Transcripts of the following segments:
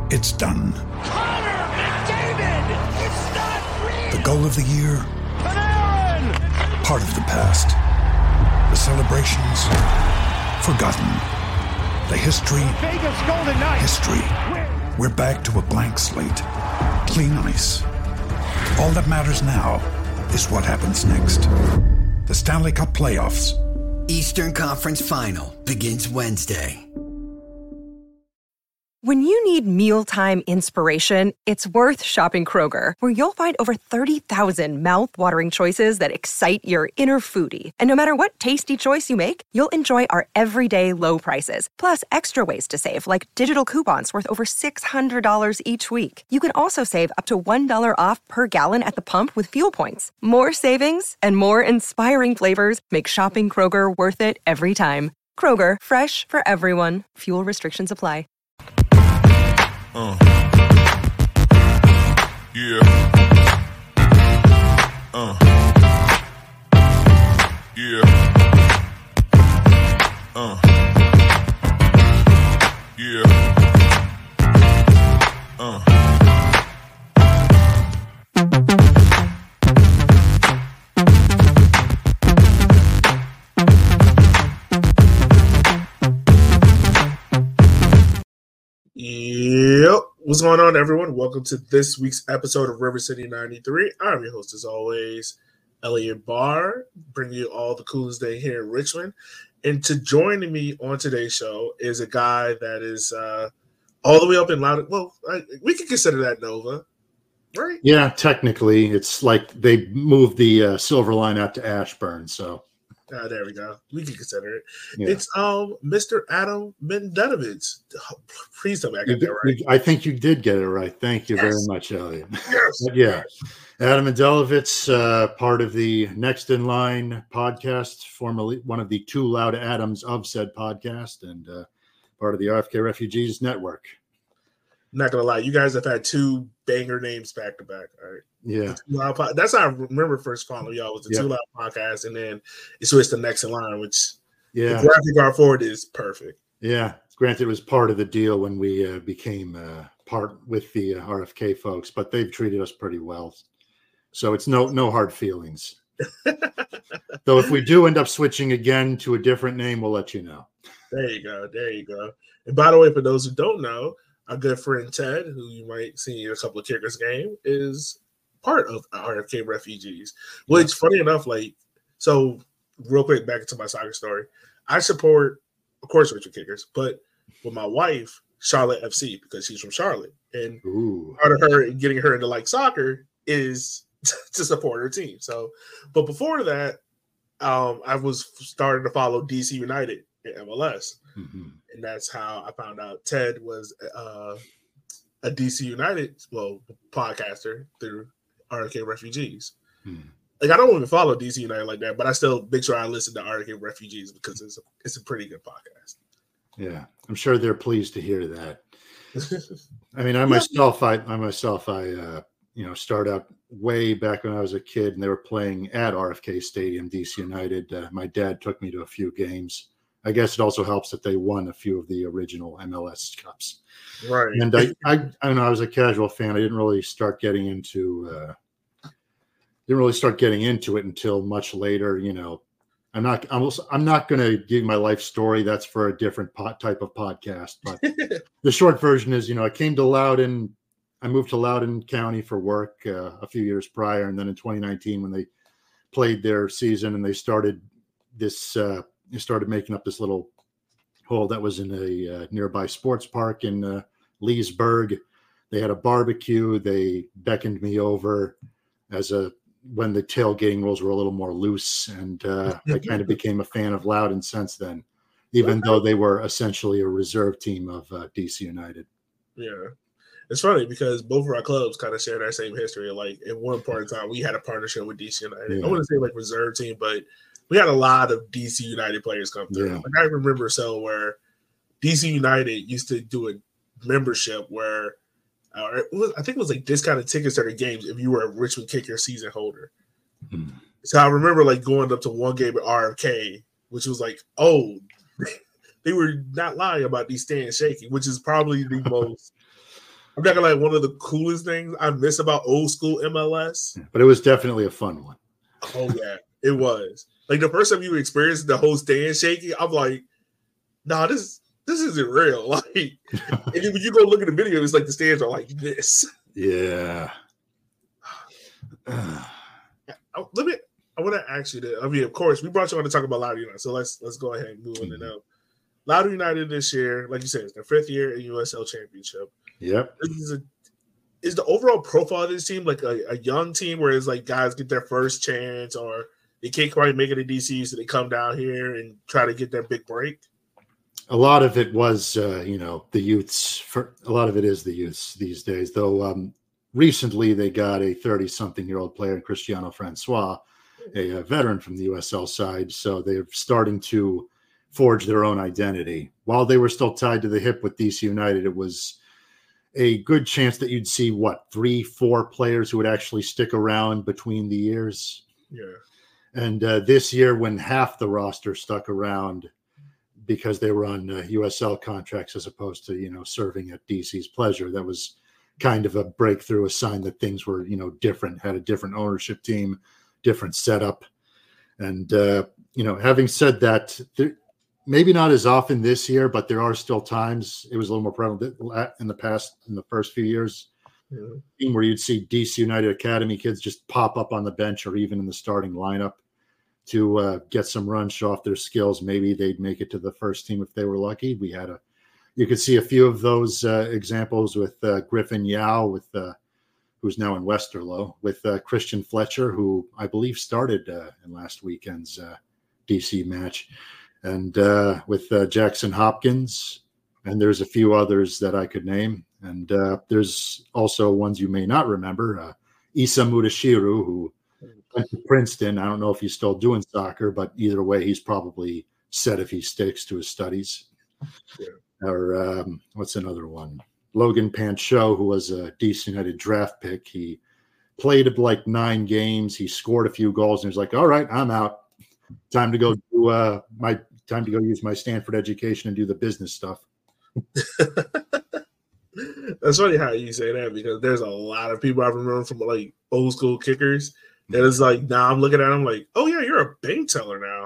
It's done. Connor McDavid! It's not real! The goal of the year? Panarin! Part of the past. The celebrations? Forgotten. The history? Vegas Golden Knights! History. We're back to a blank slate. Clean ice. All that matters now is what happens next. The Stanley Cup Playoffs. Eastern Conference Final begins Wednesday. When you need mealtime inspiration, it's worth shopping Kroger, where you'll find over 30,000 mouth-watering choices that excite your inner foodie. And no matter what tasty choice you make, you'll enjoy our everyday low prices, plus extra ways to save, like digital coupons worth over $600 each week. You can also save up to $1 off per gallon at the pump with fuel points. More savings and more inspiring flavors make shopping Kroger worth it every time. Kroger, fresh for everyone. Fuel restrictions apply. Yeah. Yeah. Yeah. Yep. What's going on, everyone? Welcome to this week's episode of River City 93. I'm your host, as always, Elliot Barr, bringing you all the coolest day here in Richmond. And to joining me on today's show is a guy that is all the way up in Loudoun. Well, we can consider that Nova, right? Yeah, technically. It's like they moved the Silver Line out to Ashburn, so. There we go. We can consider it. Yeah. It's Mr. Adam Mendenovich. Please tell me I got that right. I think you did get it right. Thank you very much, Elliot. Yes. Yeah. Adam Mendelovich, part of the Next in Line podcast, formerly one of the two loud Adams of said podcast, and part of the RFK Refugees Network. I'm not going to lie. You guys have had two banger names back to back. All right. Yeah. That's how I remember first following y'all was the Too Loud podcast, and then it switched to Next in Line, which the graphic going forward is perfect. Yeah. Granted, it was part of the deal when we became part with the RFK folks, but they've treated us pretty well. So it's no hard feelings. Though if we do end up switching again to a different name, we'll let you know. There you go. There you go. And by the way, for those who don't know, our good friend Ted, who you might see in a couple of Kickers game, is part of RFK Refugees, which funny enough, so real quick, back into my soccer story. I support, of course, Richmond Kickers, but with my wife, Charlotte FC, because she's from Charlotte. And part of her getting her into soccer is to support her team. So, but before that, I was starting to follow DC United in MLS. Mm-hmm. And that's how I found out Ted was a DC United, podcaster through RFK Refugees. I don't even follow DC United like that, but I still make sure I listen to RFK Refugees because it's a pretty good podcast. Yeah, I'm sure they're pleased to hear that. I mean, I myself, started out way back when I was a kid, and they were playing at RFK Stadium, DC United. My dad took me to a few games. I guess it also helps that they won a few of the original MLS Cups. Right. And I don't know, I was a casual fan. I didn't really start getting into it until much later. I'm not going to give my life story. That's for a different type of podcast. But the short version is, I came to Loudoun. I moved to Loudoun County for work a few years prior. And then in 2019, when they played their season and they started making up this little hole that was in a nearby sports park in Leesburg. They had a barbecue. They beckoned me over when the tailgating rules were a little more loose, and I kind of became a fan of Loudoun since then, even though they were essentially a reserve team of DC United. Yeah. It's funny because both of our clubs kind of share that same history. At one point in time, we had a partnership with DC United. Yeah. I wouldn't say reserve team, but we had a lot of DC United players come through. Yeah. I remember where DC United used to do a membership where I think it was discounted tickets to their games if you were a Richmond Kicker season holder. Mm-hmm. So I remember going up to one game at RFK, which was they were not lying about these stands shaking, which is probably the most I'm not gonna lie, one of the coolest things I miss about old school MLS. But it was definitely a fun one. Oh yeah, it was. Like the first time you experienced the whole stand shaking, I'm like, nah, this isn't real. Like, and then when you go look at the video, it's like the stands are like this. Yeah. I want to ask you that. I mean, of course, we brought you on to talk about Loudoun United, so let's go ahead and move on to now. Loudoun United this year, like you said, it's their 5th year in USL Championship. Yep. Is the overall profile of this team like a young team where it's like guys get their first chance, or they can't quite make it to DC, so they come down here and try to get their big break? A lot of it was, the youths. A lot of it is the youths these days, though. Recently, they got a 30-something-year-old player, Cristiano Francois, a veteran from the USL side. So they're starting to forge their own identity. While they were still tied to the hip with DC United, it was a good chance that you'd see, 3-4 players who would actually stick around between the years. Yeah. And this year, when half the roster stuck around because they were on USL contracts as opposed to, serving at DC's pleasure, that was kind of a breakthrough, a sign that things were, different, had a different ownership team, different setup. And, having said that, maybe not as often this year, but there are still times, it was a little more prevalent in the first few years, where you'd see DC United Academy kids just pop up on the bench or even in the starting lineup to get some runs, show off their skills. Maybe they'd make it to the first team if they were lucky. You could see a few of those examples with Griffin Yao, who's now in Westerlo, with Christian Fletcher, who I believe started in last weekend's DC match, and with Jackson Hopkins. And there's a few others that I could name. And there's also ones you may not remember. Issa Mudashiru, who went to Princeton. I don't know if he's still doing soccer, but either way, he's probably set if he sticks to his studies. Yeah. Or what's another one? Logan Pancho, who was a DC United draft pick. He played like 9 games. He scored a few goals, and he was like, "All right, I'm out. Time to go use my Stanford education and do the business stuff." That's funny how you say that, because there's a lot of people I remember from like old school kickers that is like, now I'm looking at them like, "Oh yeah, you're a bank teller now."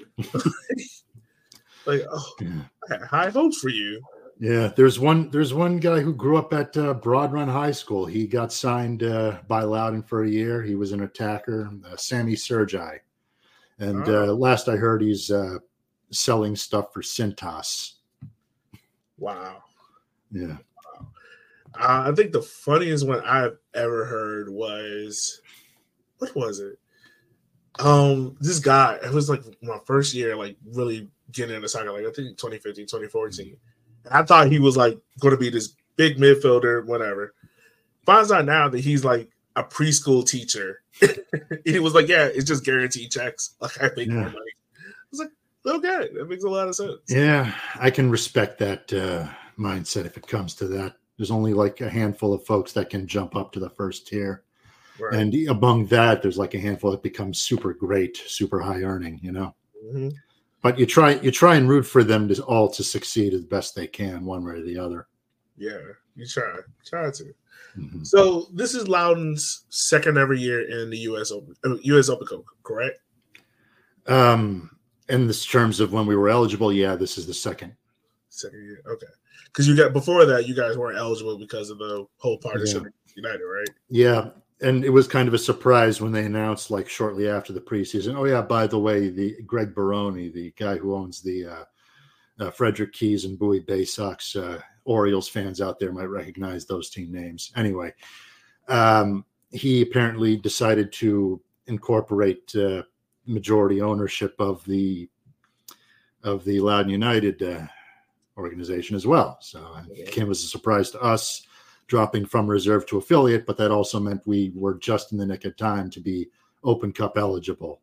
Like, oh, I had high hopes for you. Yeah, there's one guy who grew up at Broad Run High School. He got signed by Loudoun for a year. He was an attacker, Sammy Sergi. And last I heard, he's selling stuff for Cintas. Wow. Yeah. Wow. I think the funniest one I've ever heard was, what was it? This guy, it was like my first year, like really getting into soccer, like I think 2015, 2014. And I thought he was like going to be this big midfielder, whatever. Finds out now that he's like a preschool teacher. He was like, "Yeah, it's just guaranteed checks. Like I make more money." I was like, "Okay, that makes a lot of sense." Yeah, I can respect that mindset if it comes to that. There's only like a handful of folks that can jump up to the first tier. Right. And among that, there's like a handful that becomes super great, super high earning, Mm-hmm. But you try and root for them to succeed as best they can, one way or the other. Yeah, you try to. Mm-hmm. So this is Loudoun's second ever year in the U.S. Open Cup, correct? In this terms of when we were eligible, yeah, this is the second year. Okay, because before that, you guys weren't eligible because of the whole partnership with United, right? Yeah. And it was kind of a surprise when they announced, like shortly after the preseason, "Oh yeah, by the way, the Greg Baroni, the guy who owns the Frederick Keys and Bowie Bay Sox, Orioles fans out there might recognize those team names." Anyway, he apparently decided to incorporate majority ownership of the Loudoun United organization as well. So it came as a surprise to us, dropping from reserve to affiliate, but that also meant we were just in the nick of time to be Open Cup eligible.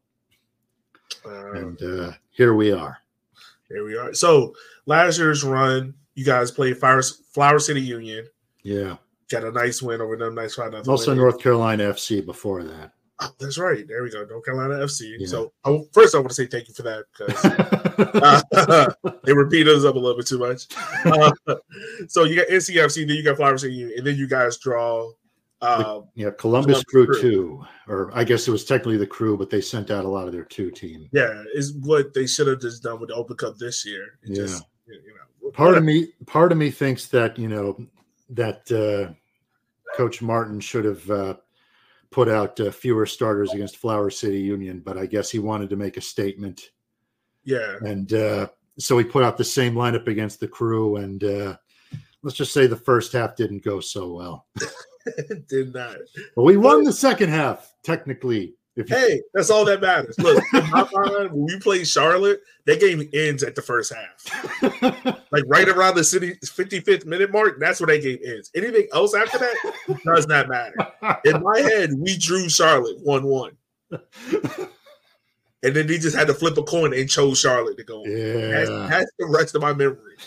And here we are. So last year's run, you guys played Flower City Union. Yeah. Got a nice win over them. Nice 5-0. Also North Carolina FC before that. Oh, that's right. There we go. North Carolina FC. Yeah. So first, I want to say thank you for that because they repeat us up a little bit too much. So you got NCFC, then you got Flower City Union, and then you guys draw. Columbus Crew 2, or I guess it was technically the Crew, but they sent out a lot of their 2 team. Yeah, is what they should have just done with the Open Cup this year. Part of me thinks that Coach Martin should have put out fewer starters against Flower City Union, but I guess he wanted to make a statement. Yeah, and so he put out the same lineup against the Crew, and let's just say the first half didn't go so well. It did not. But we won the second half, technically. Hey, that's all that matters. Look, in my mind, when we played Charlotte, that game ends at the first half. Like right around the city 55th minute mark, that's where that game ends. Anything else after that does not matter. In my head, we drew Charlotte 1-1. And then they just had to flip a coin and chose Charlotte to go on. Yeah. That's the rest of my memory.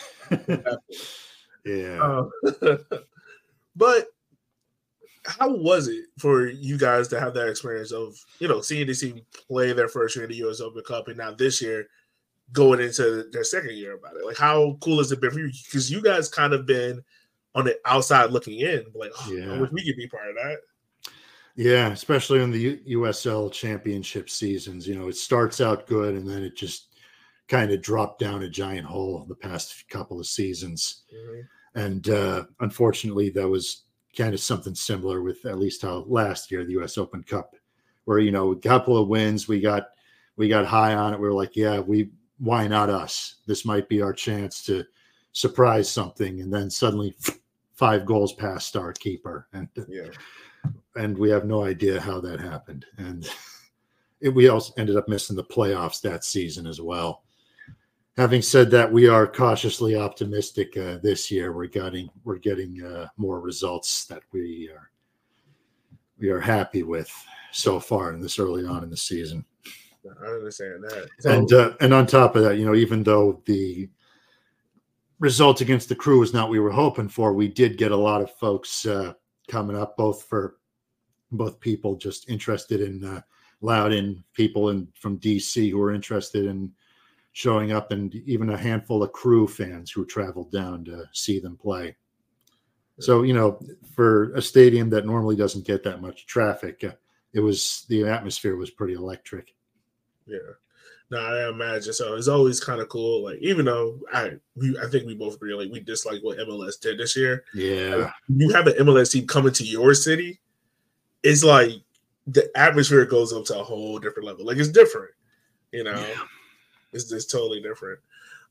Yeah. But how was it for you guys to have that experience of, seeing this team play their first year in the U.S. Open Cup and now this year going into their second year about it? Like, how cool has it been for you? Because you guys kind of been on the outside looking in, like, I wish we could be part of that. Yeah, especially in the USL championship seasons. It starts out good and then it just kind of dropped down a giant hole the past couple of seasons. Mm-hmm. And unfortunately, that was kind of something similar with at least how last year, the U.S. Open Cup, where, a couple of wins, we got high on it. We were like, why not us? This might be our chance to surprise something. And then suddenly 5 goals past our keeper. And we have no idea how that happened. And we also ended up missing the playoffs that season as well. Having said that, we are cautiously optimistic this year. We're getting more results that we are happy with so far in this early on in the season. I understand that. And on top of that, even though the result against the Crew was not what we were hoping for, we did get a lot of folks coming up, both people just interested in Loudoun, people from DC who were interested in showing up, and even a handful of Crew fans who traveled down to see them play. So, for a stadium that normally doesn't get that much traffic, the atmosphere was pretty electric. Yeah. No, I imagine. So it's always kind of cool. Like, even though I think we both agree, like, we dislike what MLS did this year. Yeah. Like, you have an MLS team coming to your city, it's like the atmosphere goes up to a whole different level. Like, it's different, Yeah. It's just totally different.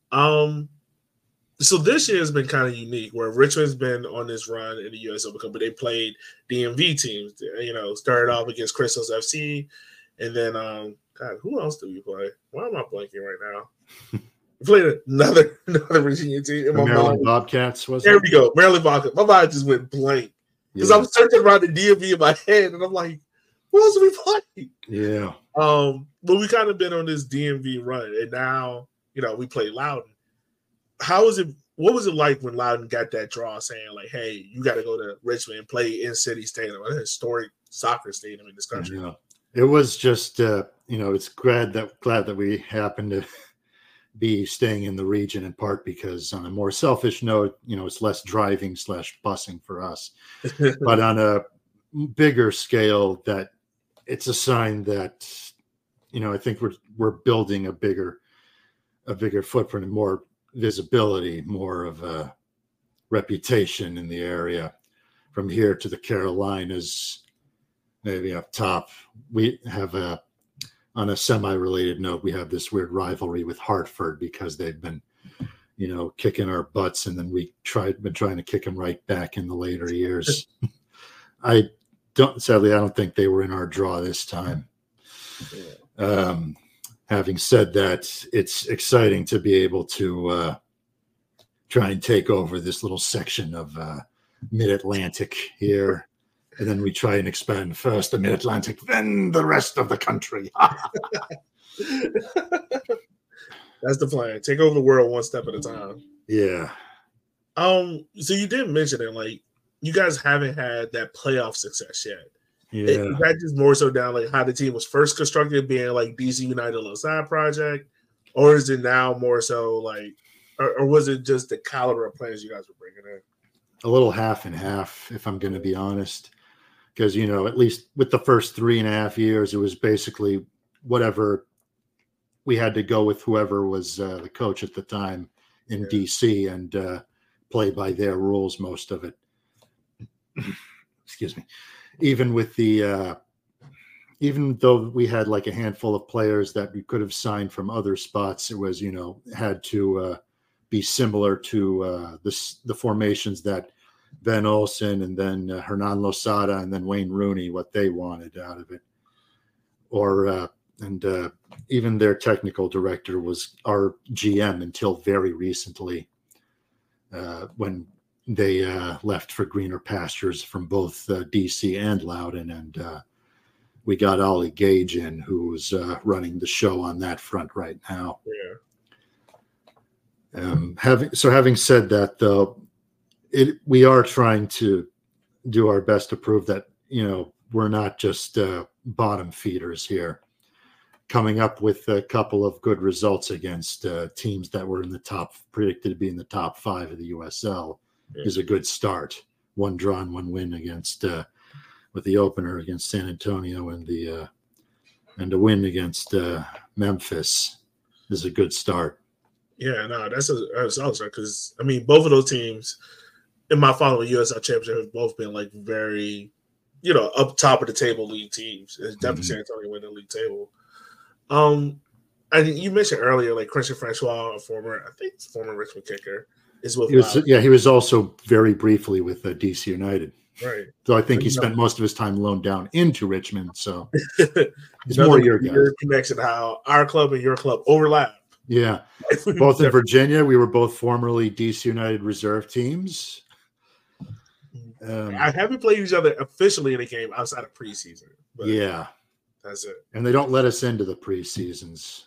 So this year has been kind of unique, where Richmond's been on this run in the U.S. Open Cup, but they played DMV teams. Started off against Crystals FC, and then God, who else do we play? Why am I blanking right now? We played another Virginia team. Maryland Bobcats, was it? There we go, Maryland Bobcats. My mind just went blank because I was searching around the DMV in my head, and I'm like, who else do we play? Yeah. But we kind of been on this DMV run, and now we play Loudoun. How is it? What was it like when Loudoun got that draw, saying like, "Hey, you got to go to Richmond and play in City Stadium, a historic soccer stadium in this country"? Yeah. It was just, it's glad that we happened to be staying in the region, in part because, on a more selfish note, it's less driving / busing for us. But on a bigger scale, that it's a sign that, I think we're building a bigger footprint and more visibility, more of a reputation in the area. From here to the Carolinas, maybe up top, we have on a semi-related note, we have this weird rivalry with Hartford because they've been, kicking our butts, and then we been trying to kick them right back in the later years. I don't think they were in our draw this time. Having said that, it's exciting to be able to try and take over this little section of Mid-Atlantic here. And then we try and expand first the Mid-Atlantic, then the rest of the country. That's the plan. Take over the world one step at a time. Yeah. So you did mention it, like, you guys haven't had that playoff success yet. Yeah. Is that just more so down like how the team was first constructed, being like DC United a little side project, or is it now more so like, or was it just the caliber of players you guys were bringing in? A little half and half, if I'm going to be honest, because at least with the first 3.5 years, it was basically whatever we had to go with whoever was the coach at the time in DC and play by their rules, most of it. Excuse me. Even with even though we had like a handful of players that we could have signed from other spots, it was, had to be similar to the formations that Ben Olsen and then Hernan Losada and then Wayne Rooney, what they wanted out of it. And even their technical director was our GM until very recently when they left for greener pastures from both DC and Loudoun. And we got Ollie Gage in, who's running the show on that front right now. Yeah. Having said that, though, we are trying to do our best to prove that, we're not just bottom feeders here. Coming up with a couple of good results against teams that were predicted to be in the top 5 of the USL is a good start. 1 draw and 1 win against with the opener against San Antonio and a win against Memphis is a good start. Yeah, no, that's a solid start because I mean both of those teams in my following USL championship have both been like very, up top of the table league teams. It's definitely San Antonio winning the league table. And you mentioned earlier like Christian Francois, a former Richmond kicker. He was also very briefly with DC United. Right. So I think he spent most of his time loaned down into Richmond. So he's more your guy. Your connection, how our club and your club overlap. Yeah. Both in Virginia, we were both formerly DC United reserve teams. I haven't played each other officially in a game outside of preseason. But that's it. And they don't let us into the preseasons,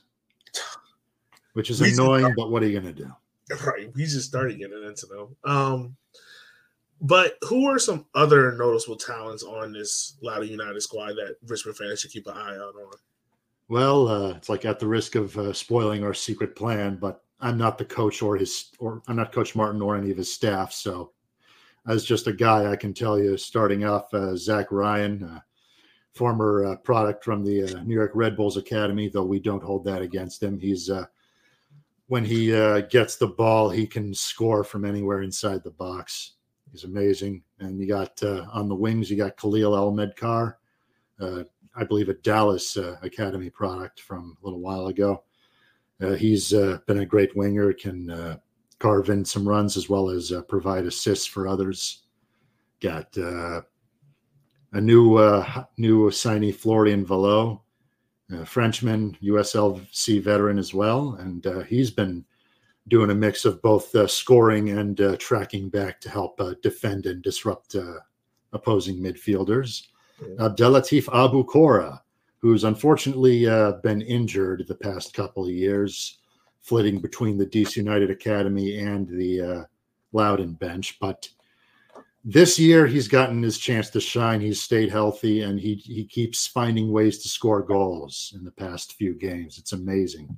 which is annoying, but what are you going to do? Right. We just started getting into them. But who are some other noticeable talents on this Loudoun United squad that Richmond fans should keep an eye out on? Well, it's like at the risk of spoiling our secret plan, but I'm not the coach or I'm not Coach Martin or any of his staff. So as just a guy, I can tell you, starting off, Zach Ryan, former product from the New York Red Bulls Academy, though we don't hold that against him. He's when he gets the ball, he can score from anywhere inside the box. He's amazing. And you got on the wings, you got Khalil El-Medkar, I believe a Dallas Academy product from a little while ago. He's been a great winger, can carve in some runs as well as provide assists for others. Got a new signee, Florian Vallot, Frenchman, USLC veteran as well. And he's been doing a mix of both scoring and tracking back to help defend and disrupt opposing midfielders. Abdelatif Abu Kora, who's unfortunately been injured the past couple of years, flitting between the DC United Academy and the Loudoun bench. But this year he's gotten his chance to shine. He's stayed healthy, and he keeps finding ways to score goals in the past few games. It's amazing.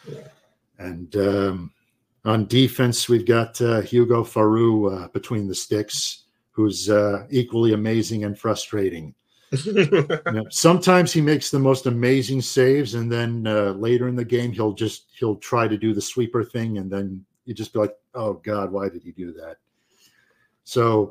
And on defense, we've got Hugo Faru between the sticks, who's equally amazing and frustrating. Sometimes he makes the most amazing saves, and then later in the game he'll try to do the sweeper thing, and then you just be like, oh God, why did he do that? So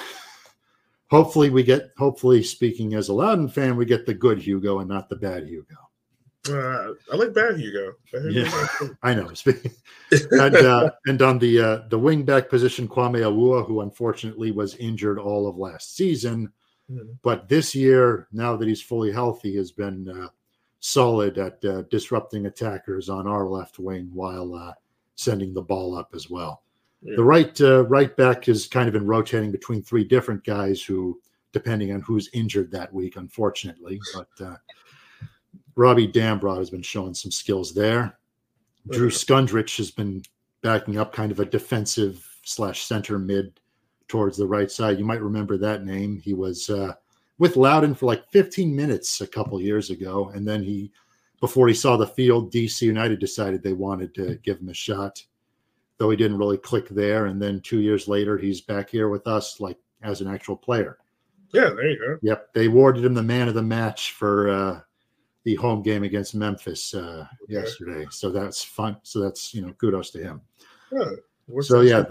hopefully speaking as a Loudoun fan, we get the good Hugo and not the bad Hugo. I like bad Hugo. I know. And on the wing back position, Kwame Awua, who unfortunately was injured all of last season, but this year, now that he's fully healthy, has been solid at disrupting attackers on our left wing while sending the ball up as well. Yeah. The right back has kind of been rotating between 3 different guys who, depending on who's injured that week, unfortunately, but Robbie Dambrot has been showing some skills there. Drew Skundrich has been backing up kind of a defensive / center mid towards the right side. You might remember that name. He was with Loudon for like 15 minutes a couple years ago. And then before he saw the field, DC United decided they wanted to give him a shot, though he didn't really click there. And then 2 years later, he's back here with us, like as an actual player. Yeah, there you go. Yep. They awarded him the man of the match for the home game against Memphis yesterday. So that's fun. So that's, kudos to him. Yeah. So yeah,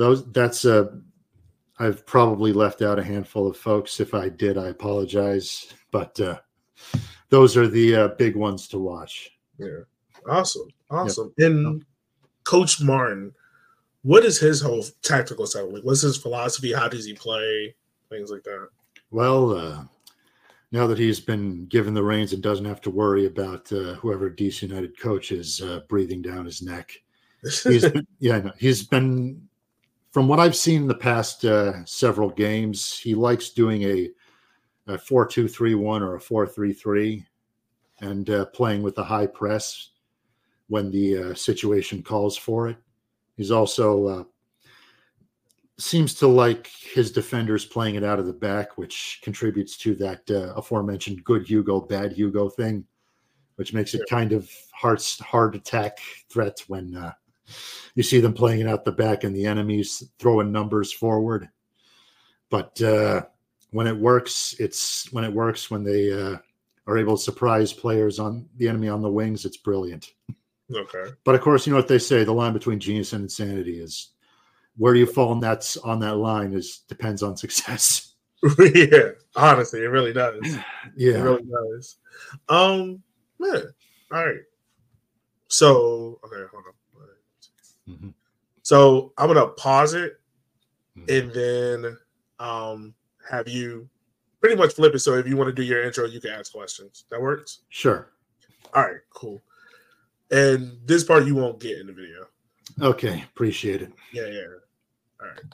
I've probably left out a handful of folks. If I did, I apologize. But those are the big ones to watch. Yeah. Awesome. Yep. And Coach Martin, what is his whole tactical style? Like, what's his philosophy? How does he play? Things like that. Well, now that he's been given the reins and doesn't have to worry about whoever DC United coach is breathing down his neck, he's been, from what I've seen in the past several games, he likes doing a 4-2-3-1 or a 4-3-3 and playing with a high press when the situation calls for it. He's also seems to like his defenders playing it out of the back, which contributes to that aforementioned good Hugo, bad Hugo thing, which makes it kind of hard attack threat when you see them playing it out the back and the enemies throwing numbers forward. But when it works, when they are able to surprise players on the enemy on the wings, it's brilliant. Okay. But of course, you know what they say, the line between genius and insanity is where you fall on that line depends on success. Yeah, honestly, it really does. Yeah. It really does. Man. All right. So, okay, hold on. Mm-hmm. So I'm gonna pause it and then have you pretty much flip it. So if you want to do your intro, you can ask questions. That works? Sure. All right, cool. And this part you won't get in the video. Okay, appreciate it. Yeah. All right.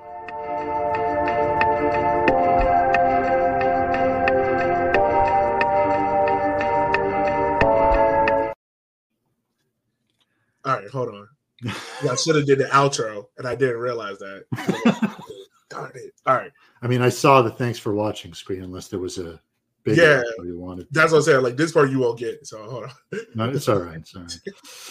All right, hold on. I should have did the outro, and I didn't realize that. Darn it. All right. I mean, I saw the thanks for watching screen unless there was a big outro you wanted. That's what I'm saying. Like, this part you won't get, so hold on. No, it's all right. It's all right.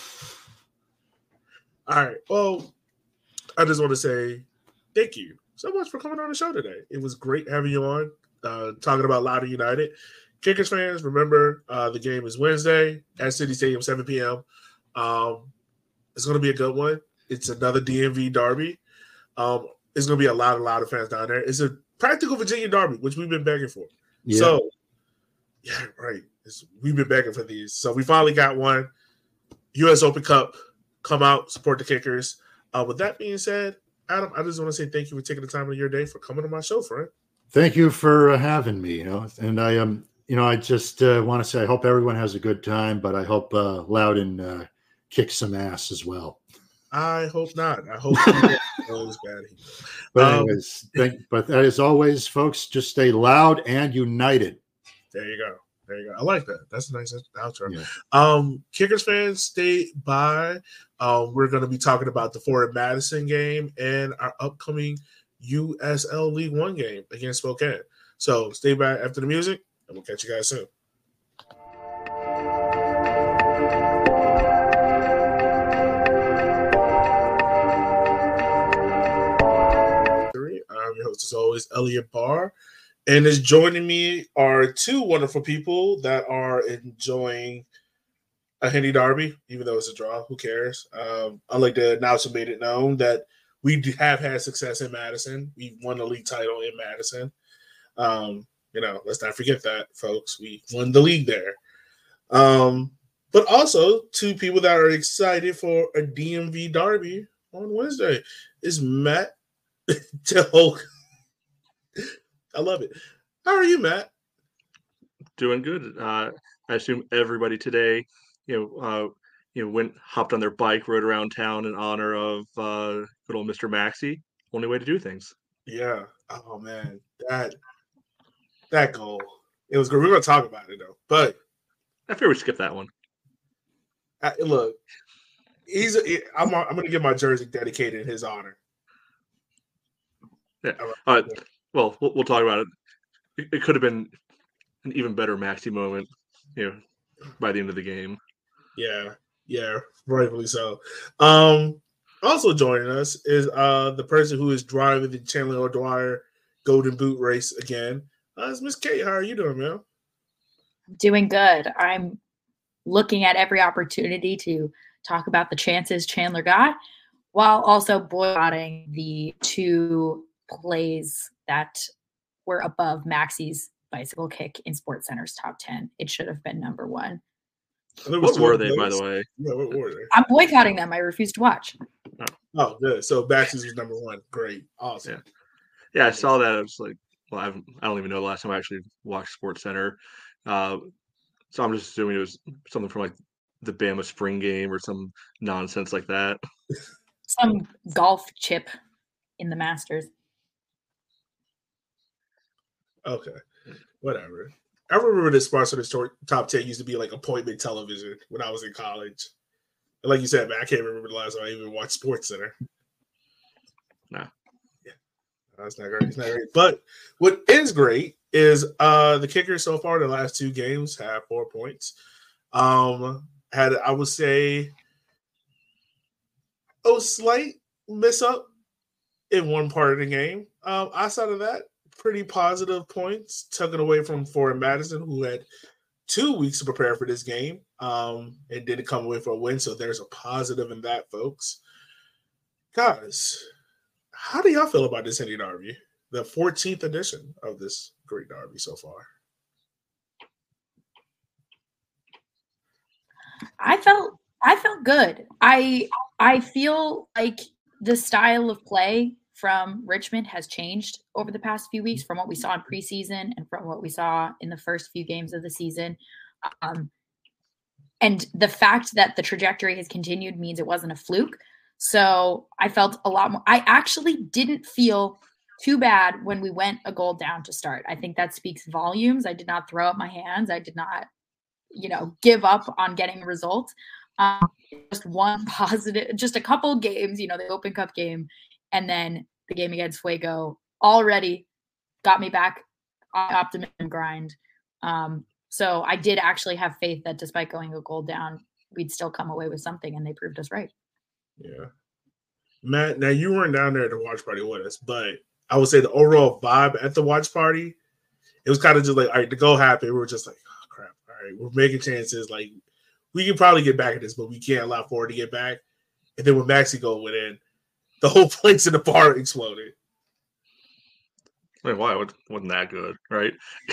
All right. Well, I just want to say thank you so much for coming on the show today. It was great having you on, talking about Loudoun United. Kickers fans, remember the game is Wednesday at City Stadium, 7 p.m. It's going to be a good one. It's another DMV derby. It's going to be a lot of fans down there. It's a practical Virginia derby, which we've been begging for. Yeah. So, yeah, right. We've been begging for these. So we finally got one. U.S. Open Cup. Come out, support the Kickers. With that being said, Adam, I just want to say thank you for taking the time of your day for coming to my show, friend. Thank you for having me. And I I just want to say I hope everyone has a good time, but I hope Loudon kicks some ass as well. I hope not. I hope goes bad. But anyways, but as always, folks, just stay loud and united. There you go. I like that. That's a nice outro. Yeah. Kickers fans, stay by. We're going to be talking about the Forward Madison game and our upcoming USL League One game against Spokane. So stay by after the music, and we'll catch you guys soon. I'm your host, as always, Elliot Barr. And is joining me are two wonderful people that are enjoying a Henny Derby, even though it's a draw. Who cares? I'd like to announce and made it known that we have had success in Madison. We won the league title in Madison. Let's not forget that, folks. We won the league there. But also, two people that are excited for a DMV Derby on Wednesday is Matt Tehoke. I love it. How are you, Matt? Doing good. I assume everybody today, hopped on their bike, rode around town in honor of good old Mr. Maxey. Only way to do things. Yeah. Oh man, that goal. It was good. We're gonna talk about it though, but I figure we skip that one. Look, I'm gonna get my jersey dedicated in his honor. Yeah. Well, we'll talk about it. It could have been an even better Maxey moment, by the end of the game. Yeah, rightfully so. Also joining us is the person who is driving the Chandler O'Dwyer Golden Boot race again. It's Miss Kate. How are you doing, man? Doing good. I'm looking at every opportunity to talk about the chances Chandler got, while also boycotting the 2 plays that were above Maxey's bicycle kick in SportsCenter's top 10. It should have been number 1. What were they, by the way? Yeah, what were they? I'm boycotting them. I refuse to watch. Oh, good. So Maxey's was number 1. Great. Awesome. Yeah, I saw that. I was like, well, I don't even know the last time I actually watched SportsCenter. So I'm just assuming it was something from like the Bama spring game or some nonsense like that. Some golf chip in the Masters. Okay, whatever. I remember this sponsor of the top 10 used to be like appointment television when I was in college. And like you said, man, I can't remember the last time I even watched SportsCenter. No. Yeah, that's not great. It's not great. But what is great is the kickers so far the last 2 games have 4 points. Had, I would say, a slight miss up in one part of the game. Outside of that, pretty positive points taken away from Forward Madison, who had 2 weeks to prepare for this game and didn't come away for a win. So there's a positive in that, folks. Guys, how do y'all feel about this Indy Derby, the 14th edition of this great derby so far? I felt good. I feel like the style of play from Richmond has changed over the past few weeks from what we saw in preseason and from what we saw in the first few games of the season. And the fact that the trajectory has continued means it wasn't a fluke. So I felt a lot more. I actually didn't feel too bad when we went a goal down to start. I think that speaks volumes. I did not throw up my hands. I did not, give up on getting a result. Just one positive, just a couple games, the Open Cup game, and then the game against Fuego already got me back on optimism grind. So I did actually have faith that despite going a goal down, we'd still come away with something, and they proved us right. Yeah. Matt, now you weren't down there at the watch party with us, but I would say the overall vibe at the watch party, it was kind of just like, all right, the goal happened. We were just like, oh, crap. All right, we're making chances. Like, we can probably get back at this, but we can't allow Forward to get back. And then when Maxey goal went in, the whole place in the bar exploded. I mean, why? It wasn't that good, right?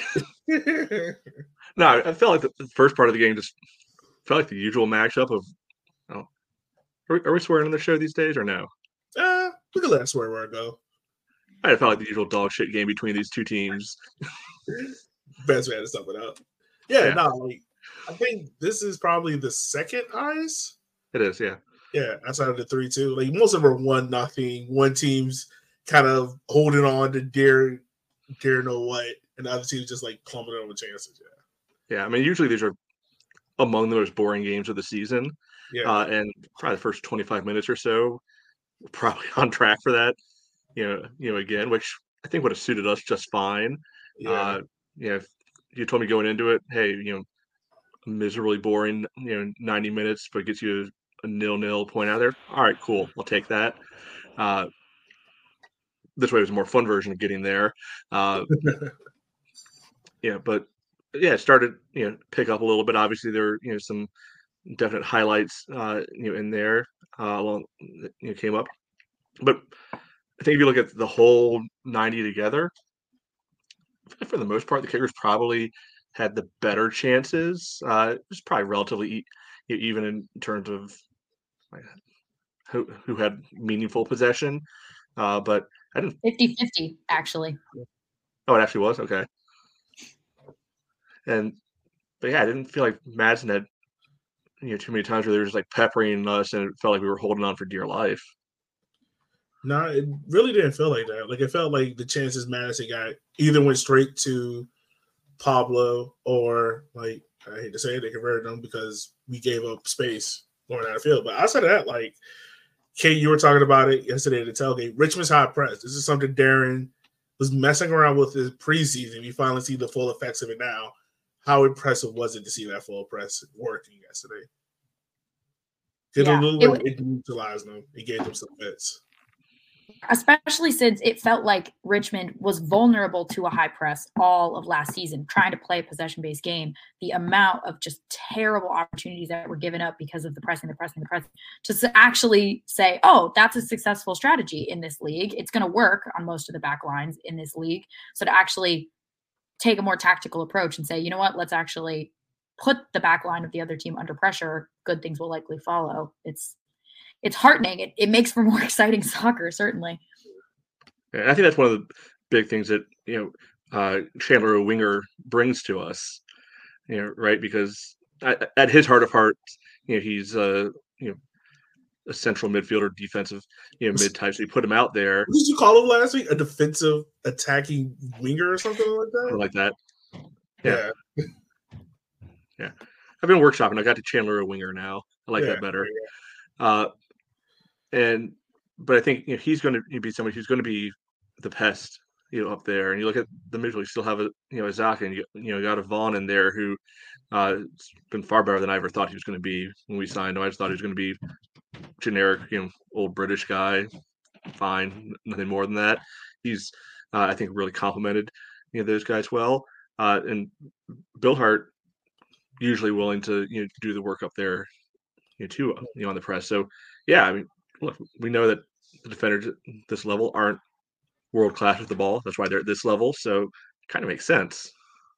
No, I felt like the first part of the game just felt like the usual matchup of, are we swearing on the show these days or no? We can let that swear word go. I felt like the usual dog shit game between these two teams. Best way to sum it up. Yeah. I think this is probably the second highest. It is, yeah. Yeah, outside of the 3-2. Like, most of them are 1-0. One team's kind of holding on to dare know what, and the other team's just like plummeting on the chances. Yeah, I mean, usually these are among the most boring games of the season. Yeah. And probably the first 25 minutes or so, we're probably on track for that. Again, which I think would have suited us just fine. Yeah. If you told me going into it, hey, miserably boring, 90 minutes, but gets you a 0-0 point out there. All right, cool. I'll take that. This way it was a more fun version of getting there. It started, pick up a little bit. Obviously there were, some definite highlights, in there came up. But I think if you look at the whole 90 together, for the most part, the kickers probably had the better chances. It was probably relatively even in terms of who had meaningful possession. But I didn't 50-50 actually. Oh, it actually was? Okay. But I didn't feel like Madison had too many times where they were just like peppering us and it felt like we were holding on for dear life. No, it really didn't feel like that. Like, it felt like the chances Madison got either went straight to Pablo or, like, I hate to say it, they converted them because we gave up space going out of field. But outside of that, like, Kate, you were talking about it yesterday at the tailgate. Richmond's high press. This is something Darren was messing around with his preseason. You finally see the full effects of it now. How impressive was it to see that full press working yesterday? It neutralized them. It gave them some fits. Especially since it felt like Richmond was vulnerable to a high press all of last season, trying to play a possession-based game. The amount of just terrible opportunities that were given up because of the pressing. Just to actually say, oh, that's a successful strategy in this league. It's going to work on most of the back lines in this league. So to actually take a more tactical approach and say, you know what, let's actually put the back line of the other team under pressure. Good things will likely follow. It's heartening. It makes for more exciting soccer, certainly. And I think that's one of the big things that, Chandler Winger brings to us, right? Because at his heart of hearts, he's a central midfielder, defensive, mid-type. So you put him out there. What did you call him last week? A defensive attacking winger or something like that? Something like that. Yeah. Yeah. I've been workshopping. I got to Chandler Winger now. I like that better. Yeah. But I think he's going to be somebody who's going to be the pest, up there. And you look at the midfield, you still have Izaka, and you got a Vaughn in there who has been far better than I ever thought he was going to be when we signed him. I just thought he was going to be generic, old British guy, fine, nothing more than that. He's, I think, really complimented those guys well. And Bill Hart usually willing to do the work up there, too, on the press. So yeah, I mean, look, we know that the defenders at this level aren't world class with the ball. That's why they're at this level. So it kind of makes sense.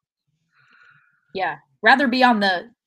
Yeah, rather not be on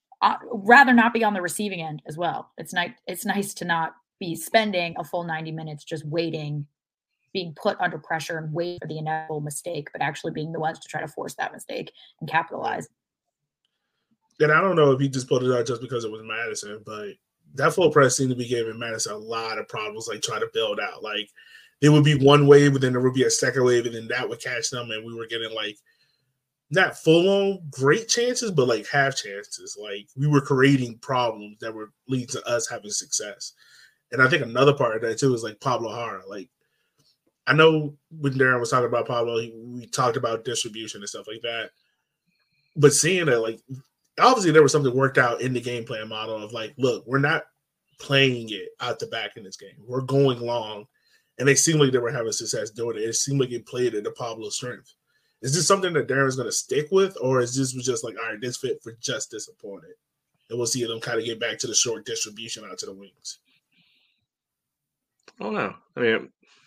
the receiving end as well. It's nice to not be spending a full 90 minutes just waiting, being put under pressure and wait for the inevitable mistake, but actually being the ones to try to force that mistake and capitalize. And I don't know if he just put it out just because it was Madison, but that full press seemed to be giving Madison a lot of problems, like trying to build out. Like there would be one wave, but then there would be a second wave, and then that would catch them, and we were getting like not full-on great chances, but like half chances. Like we were creating problems that were leading to us having success. And I think another part of that too is like Pablo Jara. Like I know when Darren was talking about Pablo, we talked about distribution and stuff like that. But seeing that, like, obviously there was something worked out in the game plan model of like, look, we're not playing it out the back in this game. We're going long. And they seemed like they were having success doing it. It seemed like it played into Pablo's strength. Is this something that Darren's going to stick with? Or is this just like, all right, this fit for just this opponent? And we'll see them kind of get back to the short distribution out to the wings. I don't know. I mean,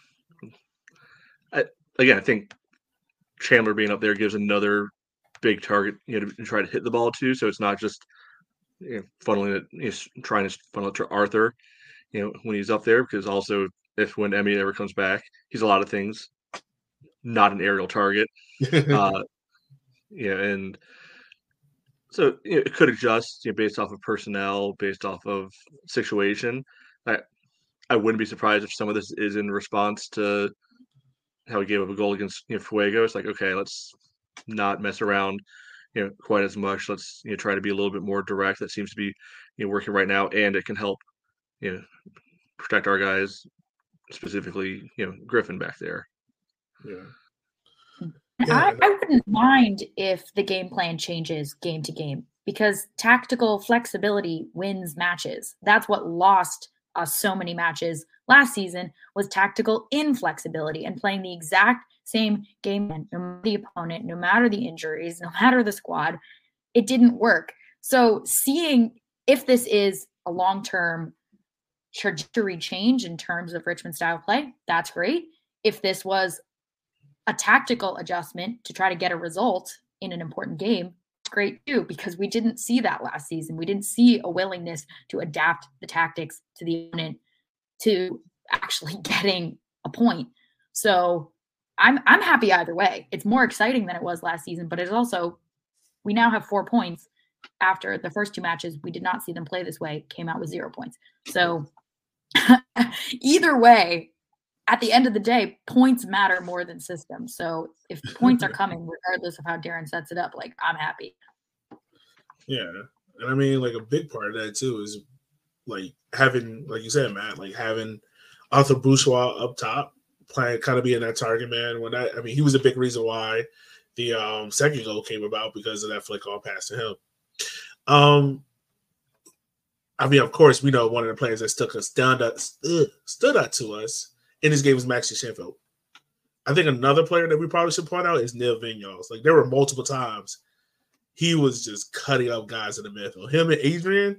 I think Chandler being up there gives another big target, to try to hit the ball too. So it's not just funneling it, trying to funnel it to Arthur, when he's up there, because also when Emmy ever comes back, he's a lot of things, not an aerial target. And so it could adjust based off of personnel, based off of situation. I wouldn't be surprised if some of this is in response to how he gave up a goal against Fuego. It's like, okay, let's not mess around quite as much. Let's try to be a little bit more direct. That seems to be working right now, and it can help protect our guys, specifically Griffin back there. I wouldn't mind if the game plan changes game to game, because tactical flexibility wins matches. That's what lost us so many matches last season, was tactical inflexibility and playing the exact same game, no matter the opponent, no matter the injuries, no matter the squad. It didn't work. So seeing if this is a long-term trajectory change in terms of Richmond style play, that's great. If this was a tactical adjustment to try to get a result in an important game, it's great too, because we didn't see that last season. We didn't see a willingness to adapt the tactics to the opponent to actually getting a point. So I'm happy either way. It's more exciting than it was last season, but it's also, we now have 4 points after the first 2 matches. We did not see them play this way, came out with 0 points. So either way, at the end of the day, points matter more than systems. So if points are coming, regardless of how Darren sets it up, like, I'm happy. Yeah. And I mean, like, a big part of that too is like having, like you said, Matt, like having Arthur Bourgeois up top playing, kind of being that target man. He was a big reason why the second goal came about because of that flick off pass to him. Of course, we know one of the players that stood out to us in this game was Maxi Shenfield. I think another player that we probably should point out is Neil Vigneault. Like, there were multiple times he was just cutting up guys in the midfield. Him and Adrian.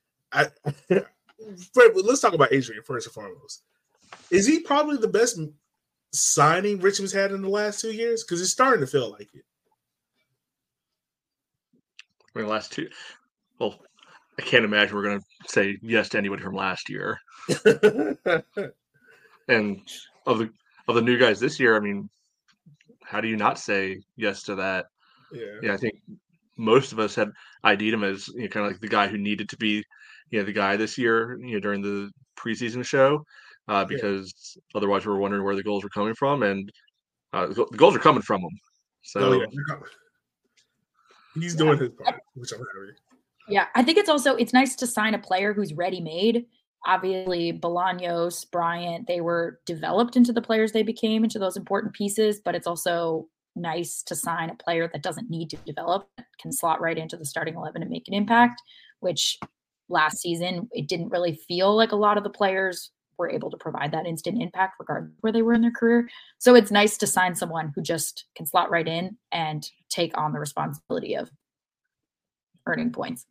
Let's talk about Adrian first and foremost. Is he probably the best signing Richmond's had in the last 2 years? Because it's starting to feel like it. I mean, last two. Well, I can't imagine we're going to say yes to anybody from last year. And of the new guys this year, I mean, how do you not say yes to that? Yeah, I think most of us had ID'd him as kind of like the guy who needed to be the guy this year during the preseason show because otherwise we were wondering where the goals were coming from, and the goals are coming from him. So he's doing his part, which I'm happy. Yeah, I think it's nice to sign a player who's ready-made. Obviously, Bolaños, Bryant, they were developed into the players they became, into those important pieces, but it's also nice to sign a player that doesn't need to develop, can slot right into the starting 11 and make an impact, which last season, it didn't really feel like a lot of the players were able to provide that instant impact regardless of where they were in their career. So it's nice to sign someone who just can slot right in and take on the responsibility of earning points.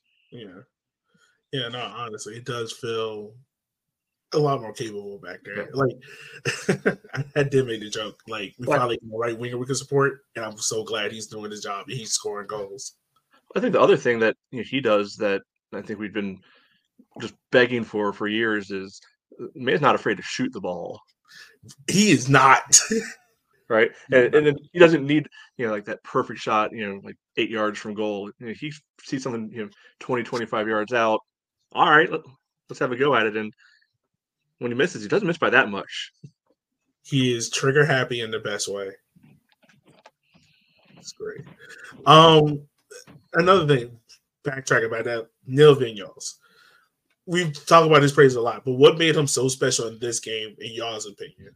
Yeah, no, honestly, it does feel a lot more capable back there. Like, I did make the joke. Like, we finally got a right winger we can support, and I'm so glad he's doing his job and he's scoring goals. I think the other thing that he does that I think we've been just begging for years is man's not afraid to shoot the ball. He is not. Right? And then he doesn't need, like that perfect shot, like 8 yards from goal. He sees something, 20, 25 yards out. All right, let's have a go at it. And when he misses, he doesn't miss by that much. He is trigger happy in the best way. That's great. Another thing, backtrack about that, Neil Vigneault. We've talked about his praise a lot, but what made him so special in this game, in y'all's opinion?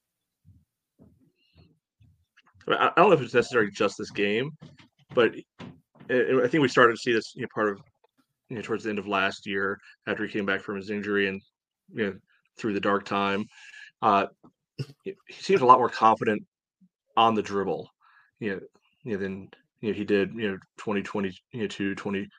I don't know if it's necessarily just this game, but I think we started to see this part of towards the end of last year after he came back from his injury and through the dark time. He seems a lot more confident on the dribble, than he did 2022,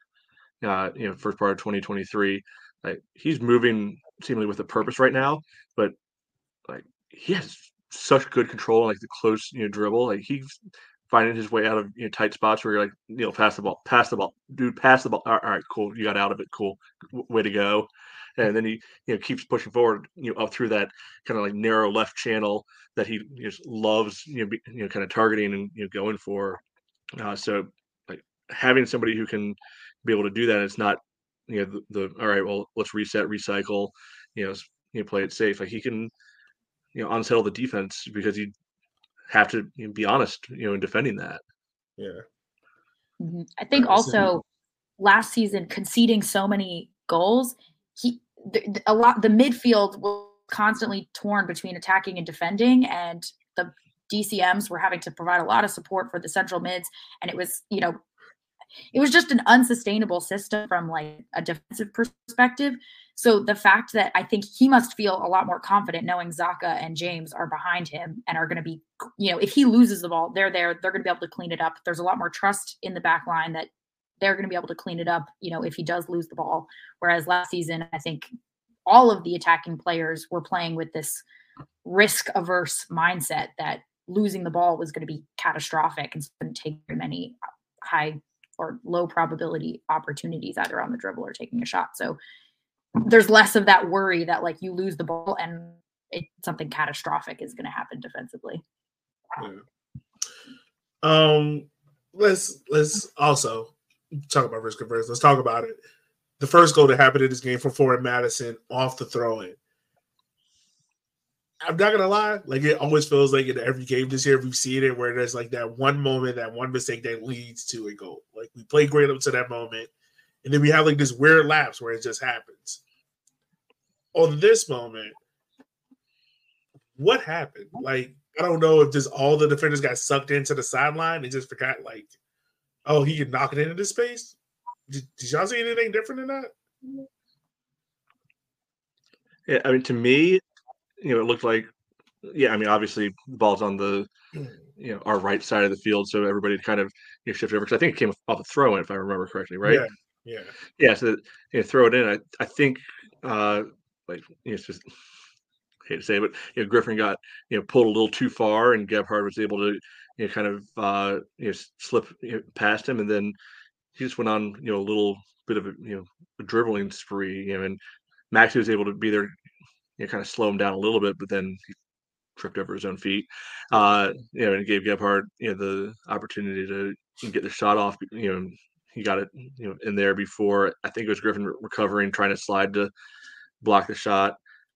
first part of 2023. Like, he's moving seemingly with a purpose right now, but like he has such good control, like the close dribble. Like, he's finding his way out of tight spots where you're like, pass the ball, dude, pass the ball. All right, cool, you got out of it, cool, way to go. And then he keeps pushing forward up through that kind of like narrow left channel that he just loves kind of targeting and going for. So like having somebody who can be able to do that, it's not the all right, well, let's reset, recycle, play it safe. Like, he can unsettle the defense because you have to be honest in defending that. Yeah. Mm-hmm. I think also last season, conceding so many goals, the midfield was constantly torn between attacking and defending, and the DCMs were having to provide a lot of support for the central mids, and it was it was just an unsustainable system from like a defensive perspective. So the fact that I think he must feel a lot more confident knowing Xhaka and James are behind him and are going to be, if he loses the ball, they're there, they're going to be able to clean it up. There's a lot more trust in the back line that they're going to be able to clean it up, if he does lose the ball. Whereas last season, I think all of the attacking players were playing with this risk-averse mindset that losing the ball was going to be catastrophic and wouldn't take very many high or low probability opportunities either on the dribble or taking a shot. So there's less of that worry that like you lose the ball and something catastrophic is going to happen defensively. Yeah. Let's also talk about risk averse. Let's talk about it. The first goal that happened in this game from Forward Madison off the throw-in. I'm not gonna lie, like it always feels like in every game this year we've seen it where there's like that one moment, that one mistake that leads to a goal. Like we play great up to that moment, and then we have like this weird lapse where it just happens. On this moment, what happened? Like, I don't know if just all the defenders got sucked into the sideline and just forgot, like, oh, he can knock it into this space. Did y'all see anything different than that? Yeah, I mean, to me, it looked like, obviously the ball's on the, our right side of the field, so everybody kind of shifted over because I think it came off a throw in, if I remember correctly, right? Yeah. So throw it in. I think, it's just, I hate to say it, but Griffin got pulled a little too far, and Gebhard was able to kind of slip past him, and then he just went on a little bit of a dribbling spree, and Maxey was able to be there, kind of slow him down a little bit, but then he tripped over his own feet, and gave Gebhard the opportunity to get the shot off. He got it in there before, I think it was Griffin recovering, trying to slide to block the shot.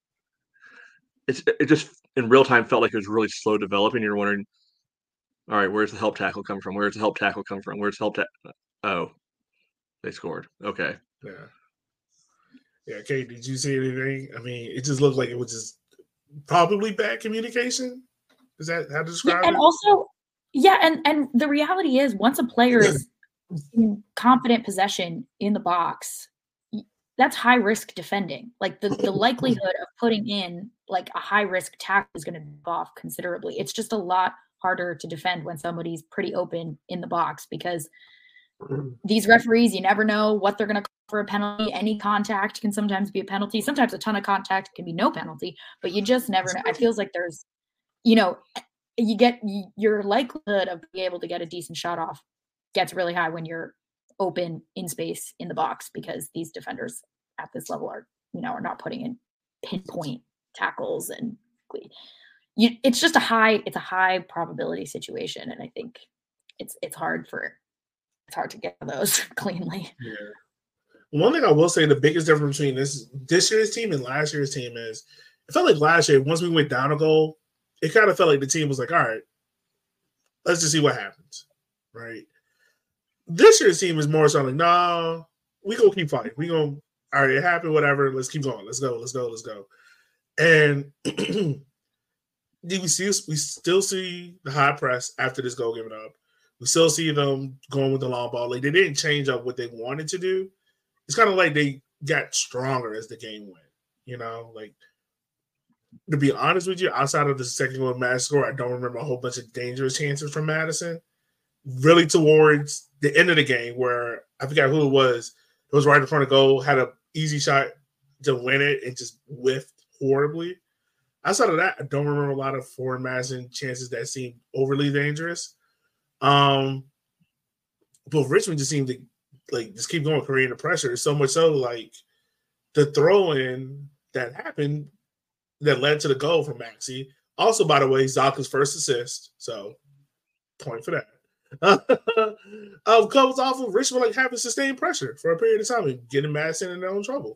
It just in real time felt like it was really slow developing. You're wondering, all right, where's the help tackle come from? Where's the help tackle come from? Where's help tackle? Oh, they scored. Okay. Yeah. Kate, did you see anything? I mean, it just looked like it was just probably bad communication. Is that how to describe it? And also, and the reality is, once a player is in confident possession in the box, that's high risk defending. Like the likelihood of putting in like a high risk tackle is going to go off considerably. It's just a lot harder to defend when somebody's pretty open in the box, because these referees, you never know what they're going to call for a penalty. Any contact can sometimes be a penalty. Sometimes a ton of contact can be no penalty, but you just never know. It feels like there's, you get your likelihood of being able to get a decent shot off gets really high when you're open in space in the box, because these defenders at this level are not putting in pinpoint tackles, and it's just a high probability situation. And I think it's hard to get those cleanly. Yeah. One thing I will say, the biggest difference between this year's team and last year's team is, it felt like last year, once we went down a goal, it kind of felt like the team was like, all right, let's just see what happens, right? This year's team is more so like, no, we gonna keep fighting. We gonna, all right, it happened, whatever. Let's keep going. Let's go. And we still see the high press after this goal given up. We still see them going with the long ball. Like, they didn't change up what they wanted to do. It's kind of like they got stronger as the game went. Like, to be honest with you, outside of the second goal match score, I don't remember a whole bunch of dangerous chances from Madison. Really towards the end of the game, where I forgot who it was right in front of goal, had an easy shot to win it and just whiffed horribly. Outside of that, I don't remember a lot of Forward Madison chances that seemed overly dangerous. But Richmond just seemed to just keep going, creating the pressure. So much so, like, the throw-in that happened that led to the goal from Maxey. Also, by the way, Zaka's first assist. So, point for that. Comes off of Richmond having sustained pressure for a period of time and getting Madison in their own trouble.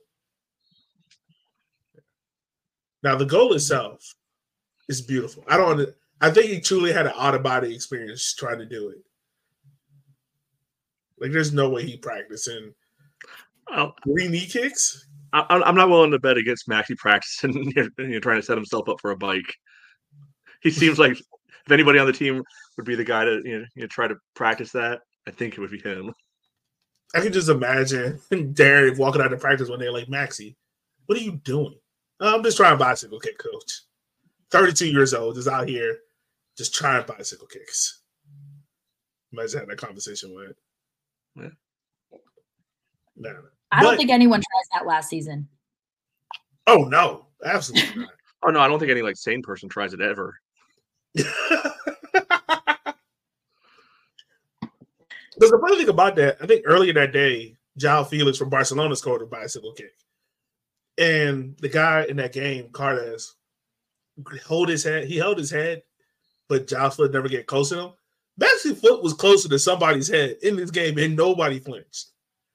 Now, the goal itself is beautiful. I think he truly had an out-of-body experience trying to do it. Like, there's no way he practicing 3 knee kicks. I'm not willing to bet against Maxey practicing trying to set himself up for a bike. He seems like if anybody on the team would be the guy to try to practice that, I think it would be him. I can just imagine Derek walking out of practice one day like, Maxey, what are you doing? I'm just trying bicycle kick, coach. 32 years old, is out here just trying bicycle kicks. Imagine having that conversation with. Yeah. No. I don't think anyone tries that last season. Oh, no. Absolutely not. Oh, no, I don't think any sane person tries it ever. There's the funny thing about that, I think earlier that day, João Felix from Barcelona scored a bicycle kick. And the guy in that game, Carles, he held his head, but João's foot never get close to him. Maxey's foot was closer to somebody's head in this game, and nobody flinched.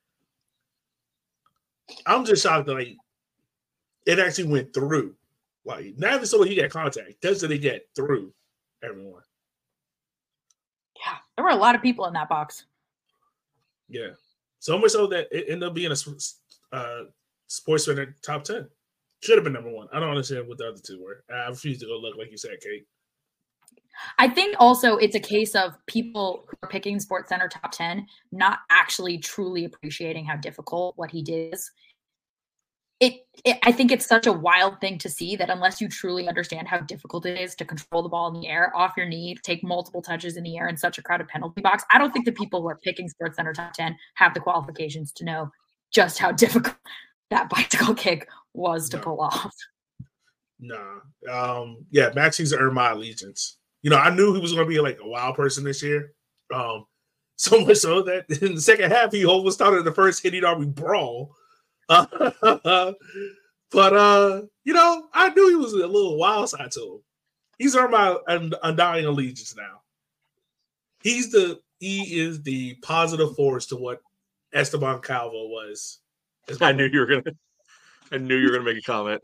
I'm just shocked that it actually went through. Not even so he got contact. Does it get through everyone? Yeah, there were a lot of people in that box. Yeah, so much so that it ended up being a Sports Center top 10. Should have been number one. I don't understand what the other two were. I refuse to go look, like you said, Kate. I think also it's a case of people who are picking SportsCenter top 10 not actually truly appreciating how difficult what he did is. I think it's such a wild thing to see that unless you truly understand how difficult it is to control the ball in the air, off your knee, take multiple touches in the air in such a crowded penalty box, I don't think the people who are picking SportsCenter top 10 have the qualifications to know just how difficult that bicycle kick was to pull off. Nah. Yeah, Maxey's earned my allegiance. You know, I knew he was going to be like a wild person this year. So much so that in the second half, he almost started the first Hitting Army brawl. But you know, I knew he was a little wild side to him. He's earned my undying allegiance now. He is the positive force to what Esteban Calvo was. I knew you were gonna make a comment.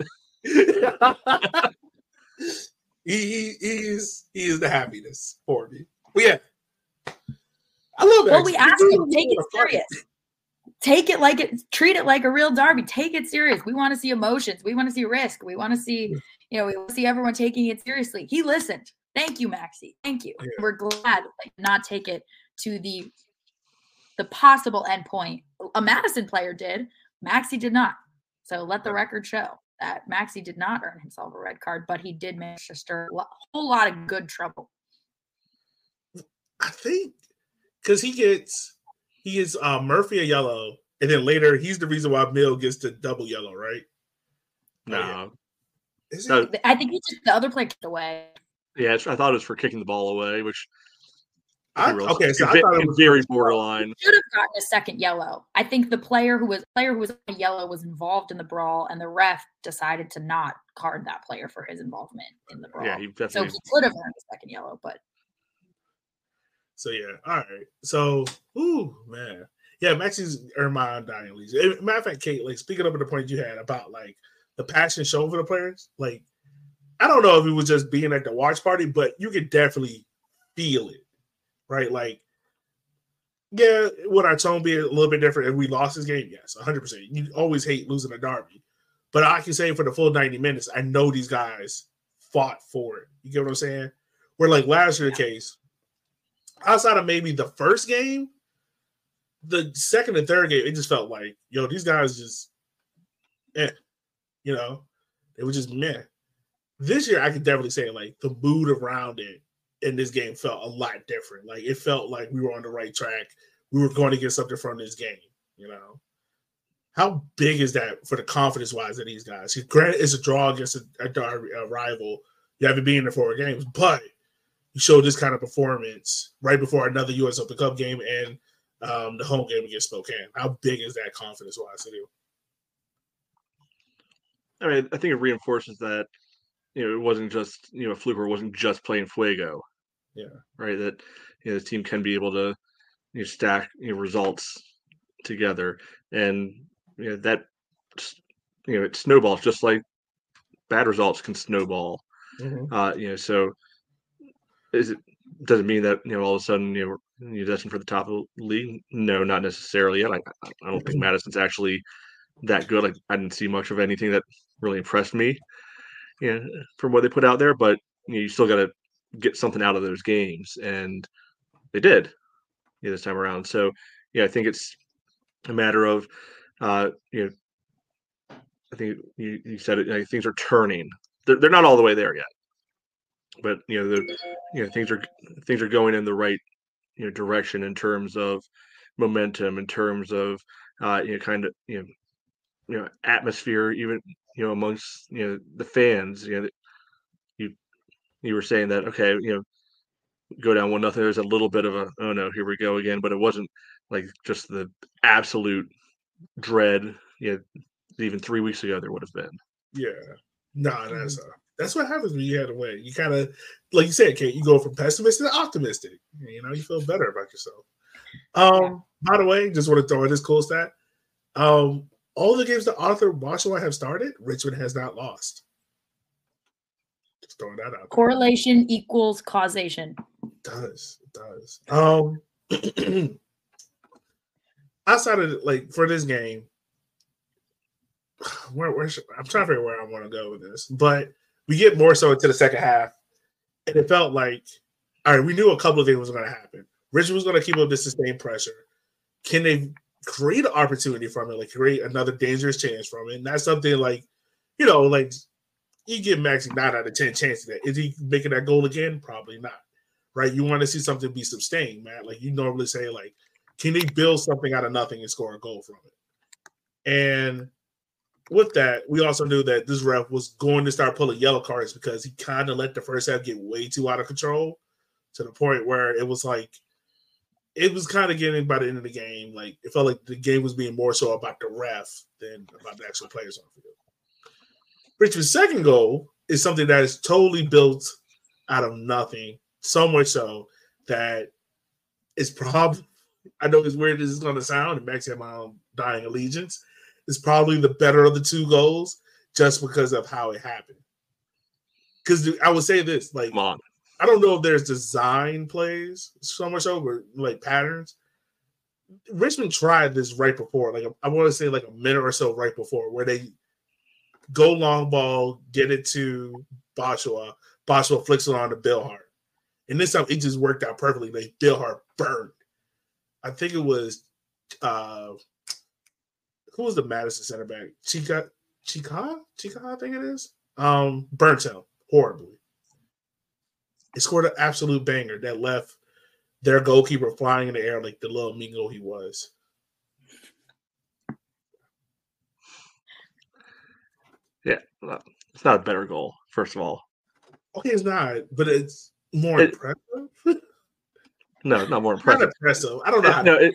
He is the happiness for me. But yeah, I love it. Well, we asked him, take it serious. Treat it like a real derby. Take it serious. We want to see emotions. We want to see risk. We want to see, we want to see everyone taking it seriously. He listened. Thank you, Maxey. Thank you. Yeah. We're glad to not take it to the possible endpoint. A Madison player did. Maxey did not. So let the record show that Maxey did not earn himself a red card, but he did manage to stir a whole lot of good trouble. I think because he gets Murphy a yellow, and then later he's the reason why Mill gets the double yellow, right? No. I think he just the other player kicked away. Yeah, I thought it was for kicking the ball away, which I thought it was very borderline. Should have gotten a second yellow. I think the player who was on a yellow was involved in the brawl, and the ref decided to not card that player for his involvement in the brawl. Yeah, he could have earned a second yellow, but. So yeah, all right. So, man, yeah, Maxey's earned my undying allegiance. Matter of fact, Kate, like speaking up of the point you had about like the passion shown for the players, like I don't know if it was just being at the watch party, but you could definitely feel it, right? Like, yeah, would our tone be a little bit different if we lost this game? Yes, 100%. You always hate losing a derby, but I can say for the full 90 minutes, I know these guys fought for it. You get what I'm saying? Where like last year's case. Outside of maybe the first game, the second and third game, it just felt like, these guys just, they were just meh. This year, I could definitely say, like, the mood around it in this game felt a lot different. Like, it felt like we were on the right track. We were going to get something from this game, How big is that for the confidence-wise of these guys? Granted, it's a draw against a rival. You haven't been in there 4 games, but you showed this kind of performance right before another U.S. Open Cup game and the home game against Spokane. How big is that confidence-wise to you? I mean, I think it reinforces that, it wasn't just, Fluker wasn't just playing Fuego. Yeah. Right. That, the team can be able to stack results together. And, that, it snowballs just like bad results can snowball. Mm-hmm. So does it mean that all of a sudden you're destined for the top of the league? No, not necessarily yet. I don't think Madison's actually that good. I didn't see much of anything that really impressed me, from what they put out there. But you still got to get something out of those games, and they did this time around. So I think it's a matter of I think you said it. Things are turning. They're not all the way there yet. But things are going in the right direction in terms of momentum, in terms of atmosphere, even amongst the fans. You were saying that go down 1-0. There's a little bit of a oh no, here we go again, but it wasn't like just the absolute dread. Even 3 weeks ago there would have been. Yeah, no, that's what happens when you had to win. You kind of, like you said, Kate, you go from pessimistic to optimistic. You feel better about yourself. By the way, just want to throw in this cool stat. All the games that Arthur Washington have started, Richmond has not lost. Just throwing that out. Correlation equals causation. It does. Outside of for this game, I'm trying to figure where I want to go with this, but we get more so into the second half, and it felt like, all right, we knew a couple of things was going to happen. Richmond was going to keep up this sustained pressure. Can they create an opportunity from it, like create another dangerous chance from it? And that's something like, like you give Maxey 9 out of 10 chance of that. Is he making that goal again? Probably not, right? You want to see something be sustained, man. Like you normally say, like, can they build something out of nothing and score a goal from it? And with that, we also knew that this ref was going to start pulling yellow cards because he kind of let the first half get way too out of control to the point where it was like, it was kind of getting by the end of the game. Like it felt like the game was being more so about the ref than about the actual players on the field. Richmond's second goal is something that is totally built out of nothing, so much so that it's probably, I know as weird as it's going to sound, and Max had my own dying allegiance, it's probably the better of the two goals just because of how it happened. Because I would say this, like, Come on. I don't know if there's design plays so much over like patterns. Richmond tried this right before, like I want to say like a minute or so right before, where they go long ball, get it to Boshawa. Boshawa flicks it on to Bill Hart. And this time it just worked out perfectly. Like Bill Hart burned. I think it was who was the Madison center back? Chica, I think it is. Burnt him horribly. It scored an absolute banger that left their goalkeeper flying in the air like the little mingo he was. Yeah, it's not a better goal, first of all. Okay, it's not, but it's more impressive. No, not more impressive. Not impressive. I don't know how no,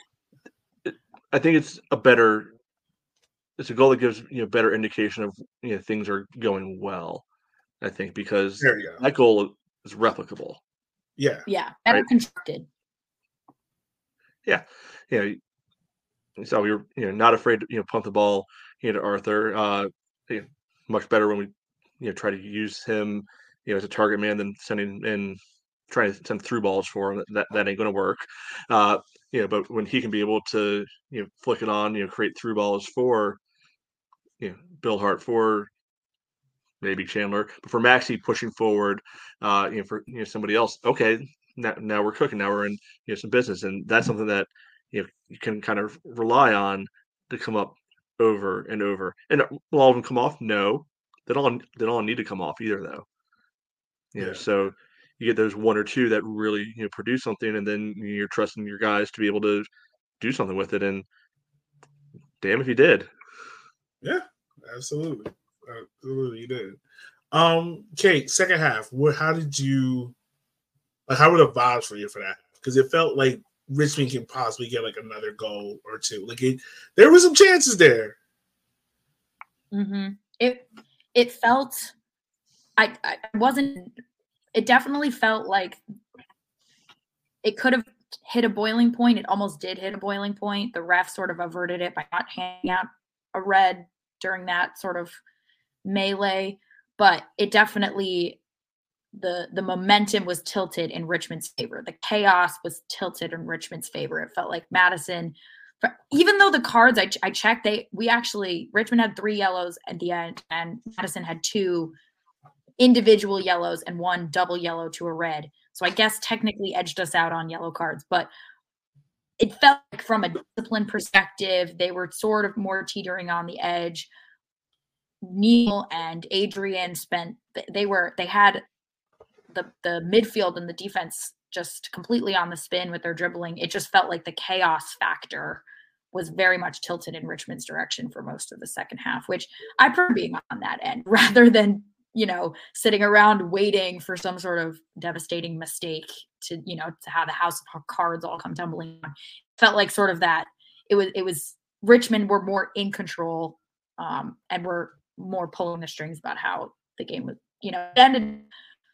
I think it's a better – it's a goal that gives better indication of things are going well, I think, because that goal is replicable. Yeah. Yeah, better constructed. Yeah. So we were not afraid to pump the ball to Arthur. Much better when we try to use him as a target man than sending in trying to send through balls for him. That ain't going to work. But when he can be able to flick it on, create through balls for Bill Hart, for maybe Chandler, but for Maxey pushing forward, for somebody else. Okay, now we're cooking. Now we're in some business, and that's something that you can kind of rely on to come up over and over. And will all of them come off? No, they don't need to come off either, though. So you get those one or two that really produce something, and then you're trusting your guys to be able to do something with it. And damn if you did. Yeah, absolutely. Absolutely, you did. Kate, second half. How did you? Like, how were the vibes for you for that? Because it felt like Richmond can possibly get like another goal or two. Like there were some chances there. Mm-hmm. It felt. I wasn't. It definitely felt like it could have hit a boiling point. It almost did hit a boiling point. The ref sort of averted it by not handing out a red during that sort of melee, but it definitely the momentum was tilted in Richmond's favor. The chaos was tilted in Richmond's favor. It felt like Madison, even though the cards I checked, Richmond had 3 yellows at the end, and Madison had 2 individual yellows and 1 double yellow to a red. So I guess technically edged us out on yellow cards, but it felt like from a discipline perspective, they were sort of more teetering on the edge. Neil and Adrian they had the midfield and the defense just completely on the spin with their dribbling. It just felt like the chaos factor was very much tilted in Richmond's direction for most of the second half, which I prefer being on that end rather than, sitting around waiting for some sort of devastating mistake to have the house of cards all come tumbling down. It felt like sort of that. It was Richmond were more in control and were more pulling the strings about how the game was, ended,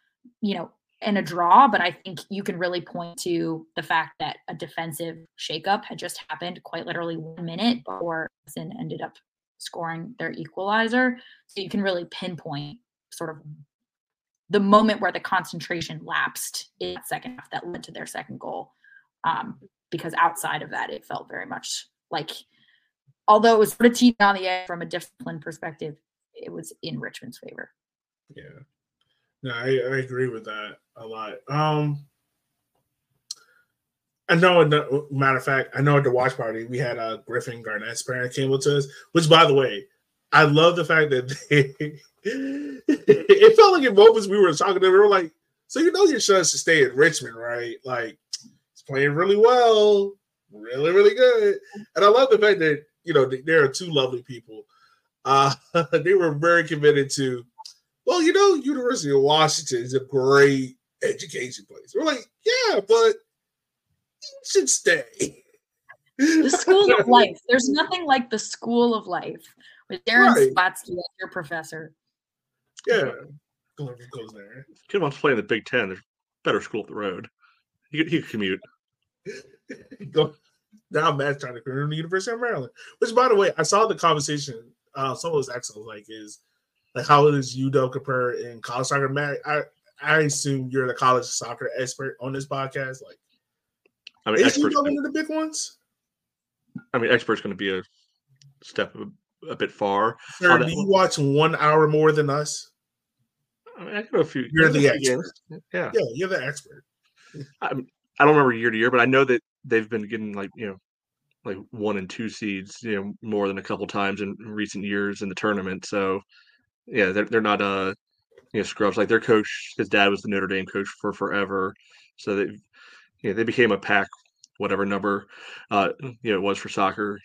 in a draw. But I think you can really point to the fact that a defensive shakeup had just happened quite literally 1 minute before Madison ended up scoring their equalizer. So you can really pinpoint sort of the moment where the concentration lapsed in that second half that led to their second goal. Because outside of that, it felt very much like although it was sort of teetering on the edge from a discipline perspective, it was in Richmond's favor. Yeah. No, I agree with that a lot. I know, matter of fact, I know at the watch party, we had Griffin Garnett's parent came with us, which, by the way, I love the fact that it felt like in moments we were talking to them, we were like, so you know your son should stay in Richmond, right? Like, he's playing really well, really, really good. And I love the fact that, there are two lovely people. They were very committed to, well, University of Washington is a great education place. We're like, yeah, but you should stay. The school of life. There's nothing like the school of life with Darren Slatsky as your professor. Yeah. Goes there. Kid wants to play in the Big Ten. There's a better school up the road. He could commute. Now Matt's trying to career in the University of Maryland. Which, by the way, I saw the conversation. Someone was asking, how does UW compare in college soccer? Matt, I assume you're the college soccer expert on this podcast. Is UW one of the big ones? Expert's going to be a step a bit far. Sir, do you watch 1 hour more than us? I go a few. You're the expert. Games. Yeah, you're the expert. I don't remember year to year, but I know that they've been getting 1 and 2 seeds, more than a couple times in recent years in the tournament. So, yeah, they're not scrubs. Like their coach, his dad was the Notre Dame coach for forever, so they became a pack, whatever number it was for soccer.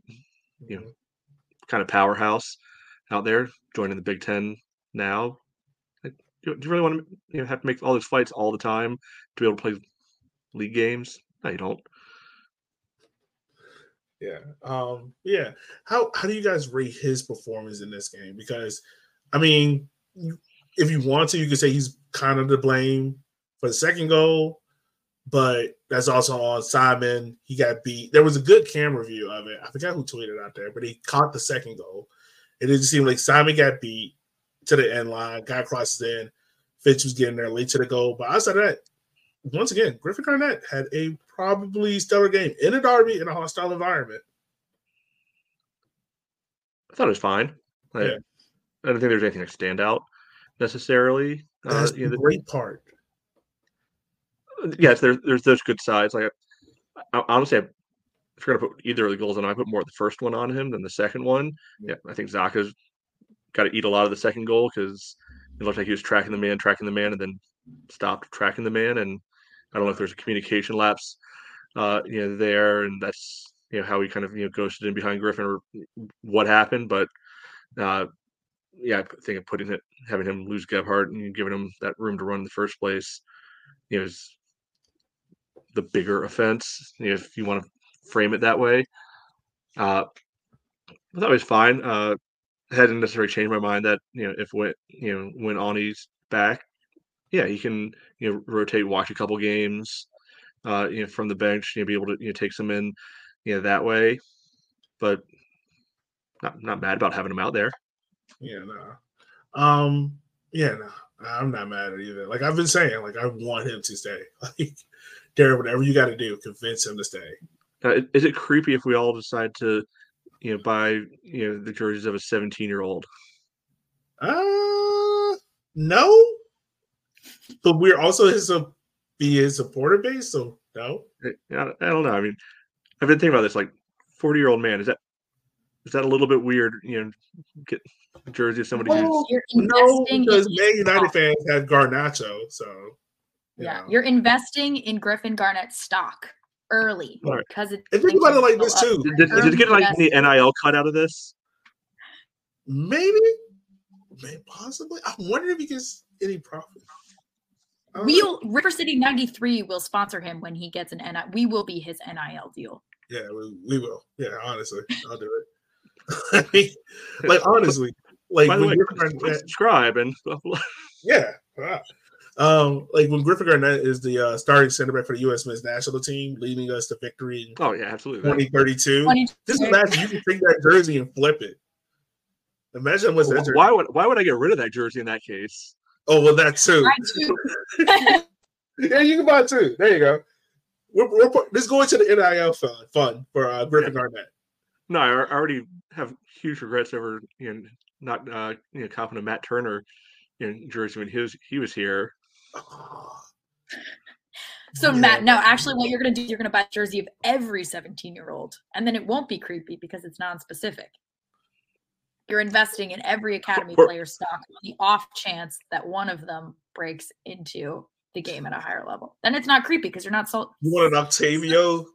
Kind of powerhouse out there, joining the Big Ten now. Do you really want to have to make all those fights all the time to be able to play league games? No, you don't. Yeah. Yeah. How do you guys rate his performance in this game? Because, if you want to, you could say he's kind of to blame for the second goal, but that's also on Simon. He got beat. There was a good camera view of it. I forgot who tweeted out there, but he caught the second goal. It just seemed like Simon got beat to the end line, guy crosses in. Fitch was getting there late to the goal. But outside of that, once again, Griffin Garnett had a probably stellar game in a derby in a hostile environment. I thought it was fine. I don't think there's anything that stand out necessarily. That's the great part. Yes, there's those good sides. Honestly, if you're going to put either of the goals on, I put more of the first one on him than the second one. Yeah, I think Zaka's got to eat a lot of the second goal because it looked like he was tracking the man, and then stopped tracking the man. And I don't know if there's a communication lapse, there, and that's how he kind of ghosted in behind Griffin or what happened. But I think of having him lose Gebhardt and giving him that room to run in the first place, is the bigger offense, if you want to frame it that way. I thought it was fine. I hadn't necessarily changed my mind that when Ani's back, he can rotate, watch a couple games, from the bench, be able to take some in, that way. But not mad about having him out there. I'm not mad at it either. Like I've been saying, I want him to stay. Darren, whatever you got to do, convince him to stay. Is it creepy if we all decide to, buy the jerseys of a 17-year-old? No. But we're also his supporter base, so no. I don't know. I've been thinking about this. 40-year-old man, is that a little bit weird? Get a jersey of somebody who's because Man United fans had Garnacho, so you're investing in Griffin Garnett's stock early because think about it like this too. Did you get the NIL cut out of this? Maybe possibly. I'm wondering if he gets any profit. River City 93 will sponsor him when he gets an NIL. We will be his NIL deal. Yeah, we will. Yeah, honestly, I'll do it. Honestly, by the way, subscribe and when Griffin Garnett is the starting center back for the U.S. men's national team, leading us to victory in absolutely 2032. Just imagine you can take that jersey and flip it. Imagine what's that jersey. Why would I get rid of that jersey in that case? Oh well, that too. Yeah, you can buy it too. There you go. We're this is going to the NIL fund for Griffin Garnett. No, I already have huge regrets over not copping a Matt Turner jersey when he was here. So Matt, no, actually what you're going to do, you're going to buy a jersey of every 17-year-old, and then it won't be creepy because it's non-specific. You're investing in every academy player stock on the off chance that one of them breaks into the game at a higher level. Then it's not creepy because you're not sold. You want an Octavio?